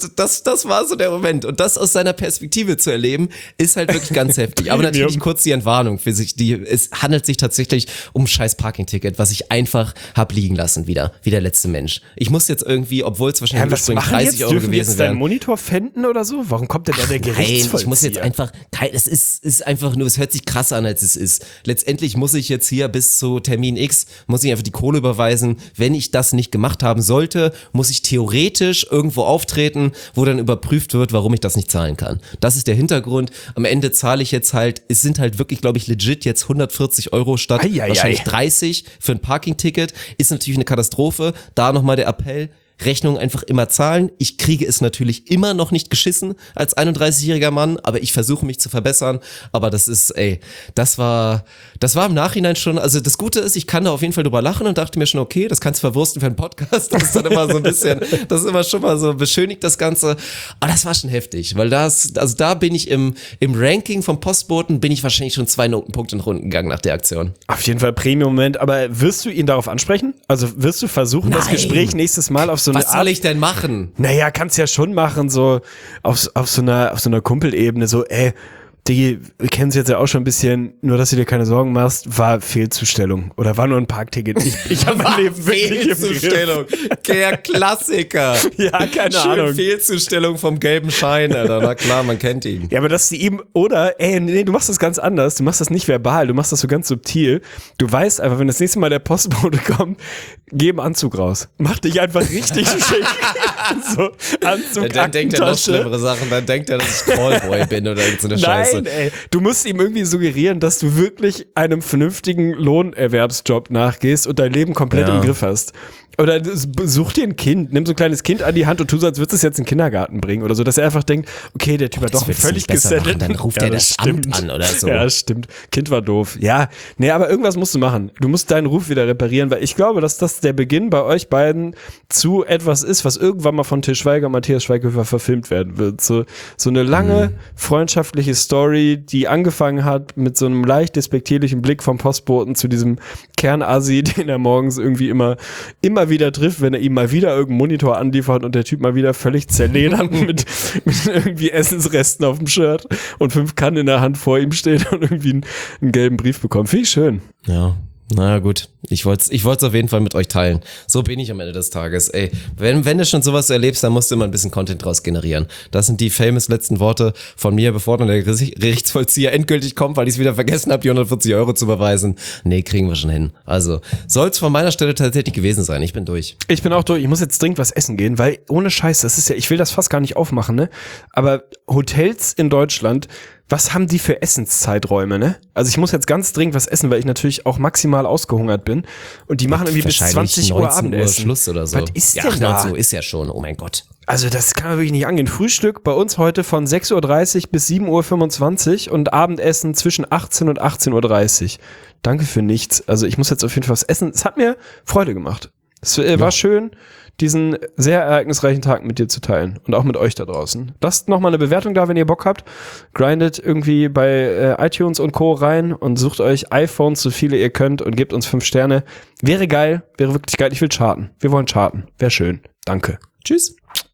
war so der Moment. Und das aus seiner Perspektive zu erleben, ist halt wirklich ganz heftig. Aber natürlich kurz die Entwarnung für sich. Es handelt sich tatsächlich um ein scheiß Parking-Ticket, was ich einfach hab liegen lassen wieder, wie der letzte Mensch. Ich muss jetzt irgendwie, obwohl es wahrscheinlich ursprünglich 30 Euro gewesen wäre. Dürfen jetzt deinen Monitor pfänden oder so? Warum kommt denn da der Gerichtsvollzieher? Nein, ich muss jetzt einfach, es ist einfach nur, es hört sich krasser an, als es ist. Letztendlich muss ich jetzt hier bis zu Termin X, muss ich einfach die Kohle überweisen. Wenn ich das nicht gemacht haben sollte, muss ich theoretisch irgendwo auftreten, wo dann überprüft wird, warum ich das nicht zahlen kann. Das ist der Hintergrund. Am Ende zahle ich jetzt halt, es sind halt wirklich, glaube ich, legit jetzt 140 Euro statt wahrscheinlich 30 für ein Parking-Ticket. Ist natürlich eine Katastrophe. Da nochmal der Appell. Rechnung einfach immer zahlen. Ich kriege es natürlich immer noch nicht geschissen als 31-jähriger Mann, aber ich versuche mich zu verbessern. Aber das ist, das war im Nachhinein schon, also das Gute ist, ich kann da auf jeden Fall drüber lachen und dachte mir schon, okay, das kannst du verwursten für einen Podcast. Das ist dann immer so ein bisschen, das ist immer schon mal so beschönigt das Ganze. Aber das war schon heftig, weil da bin ich im Ranking vom Postboten, bin ich wahrscheinlich schon 2 Notenpunkte nach unten gegangen nach der Aktion. Auf jeden Fall Premium-Moment, aber wirst du ihn darauf ansprechen? Also wirst du versuchen, das Gespräch nächstes Mal auf so eine Was soll ich denn machen? Naja, kannst ja schon machen, so auf so einer Kumpelebene, so, wir kennen es jetzt ja auch schon ein bisschen, nur dass du dir keine Sorgen machst, war Fehlzustellung oder war nur ein Parkticket. Ich habe mein Leben wirklich im Fehlzustellung, der Klassiker. Ja, keine Ahnung. Fehlzustellung vom gelben Schein, Alter. Na klar, man kennt ihn. Ja, aber dass sie ihm, oder, nee, du machst das ganz anders, du machst das nicht verbal, du machst das so ganz subtil. Du weißt einfach, wenn das nächste Mal der Postbote kommt, geh im Anzug raus. Mach dich einfach richtig schick. So, Anzug, dann denkt er noch schlimmere Sachen, dann denkt er, dass ich Callboy bin oder irgendeine Scheiße. Nein, du musst ihm irgendwie suggerieren, dass du wirklich einem vernünftigen Lohnerwerbsjob nachgehst und dein Leben komplett im Griff hast. Oder such dir ein Kind, nimm so ein kleines Kind an die Hand und tu so, als würdest du es jetzt in den Kindergarten bringen oder so, dass er einfach denkt, okay, der Typ hat doch völlig gesettelt. Dann ruft er das Amt an oder so. Ja, stimmt. Kind war doof. Ja, nee, aber irgendwas musst du machen. Du musst deinen Ruf wieder reparieren, weil ich glaube, dass das der Beginn bei euch beiden zu etwas ist, was irgendwann mal von Til Schweiger und Matthias Schweighöfer verfilmt werden wird. So eine lange freundschaftliche Story, die angefangen hat mit so einem leicht despektierlichen Blick vom Postboten zu diesem Kernasi, den er morgens irgendwie immer wieder trifft, wenn er ihm mal wieder irgendeinen Monitor anliefert und der Typ mal wieder völlig zerledert mit irgendwie Essensresten auf dem Shirt und 5 Kannen in der Hand vor ihm steht und irgendwie einen gelben Brief bekommt. Finde ich schön. Ja. Na gut, ich wollte es auf jeden Fall mit euch teilen. So bin ich am Ende des Tages. Wenn du schon sowas erlebst, dann musst du immer ein bisschen Content draus generieren. Das sind die famous letzten Worte von mir, bevor dann der Gerichtsvollzieher endgültig kommt, weil ich es wieder vergessen habe, die 140 Euro zu überweisen. Nee, kriegen wir schon hin. Also, soll es von meiner Stelle tatsächlich gewesen sein. Ich bin durch. Ich bin auch durch. Ich muss jetzt dringend was essen gehen, weil ohne Scheiß, das ist ja, ich will das fast gar nicht aufmachen, ne? Aber Hotels in Deutschland, was haben die für Essenszeiträume, ne? Also ich muss jetzt ganz dringend was essen, weil ich natürlich auch maximal ausgehungert bin. Und die machen irgendwie bis 20 Uhr Abendessen. Schluss oder so. Was ist denn da? 19 Uhr ist ja schon, oh mein Gott. Also das kann man wirklich nicht angehen. Frühstück bei uns heute von 6.30 Uhr bis 7.25 Uhr und Abendessen zwischen 18 und 18.30 Uhr. Danke für nichts. Also ich muss jetzt auf jeden Fall was essen. Es hat mir Freude gemacht. Es war schön, diesen sehr ereignisreichen Tag mit dir zu teilen und auch mit euch da draußen. Lasst nochmal eine Bewertung da, wenn ihr Bock habt. Grindet irgendwie bei iTunes und Co. rein und sucht euch iPhones, so viele ihr könnt und gebt uns 5 Sterne. Wäre geil, wäre wirklich geil. Ich will charten. Wir wollen charten. Wäre schön. Danke. Tschüss.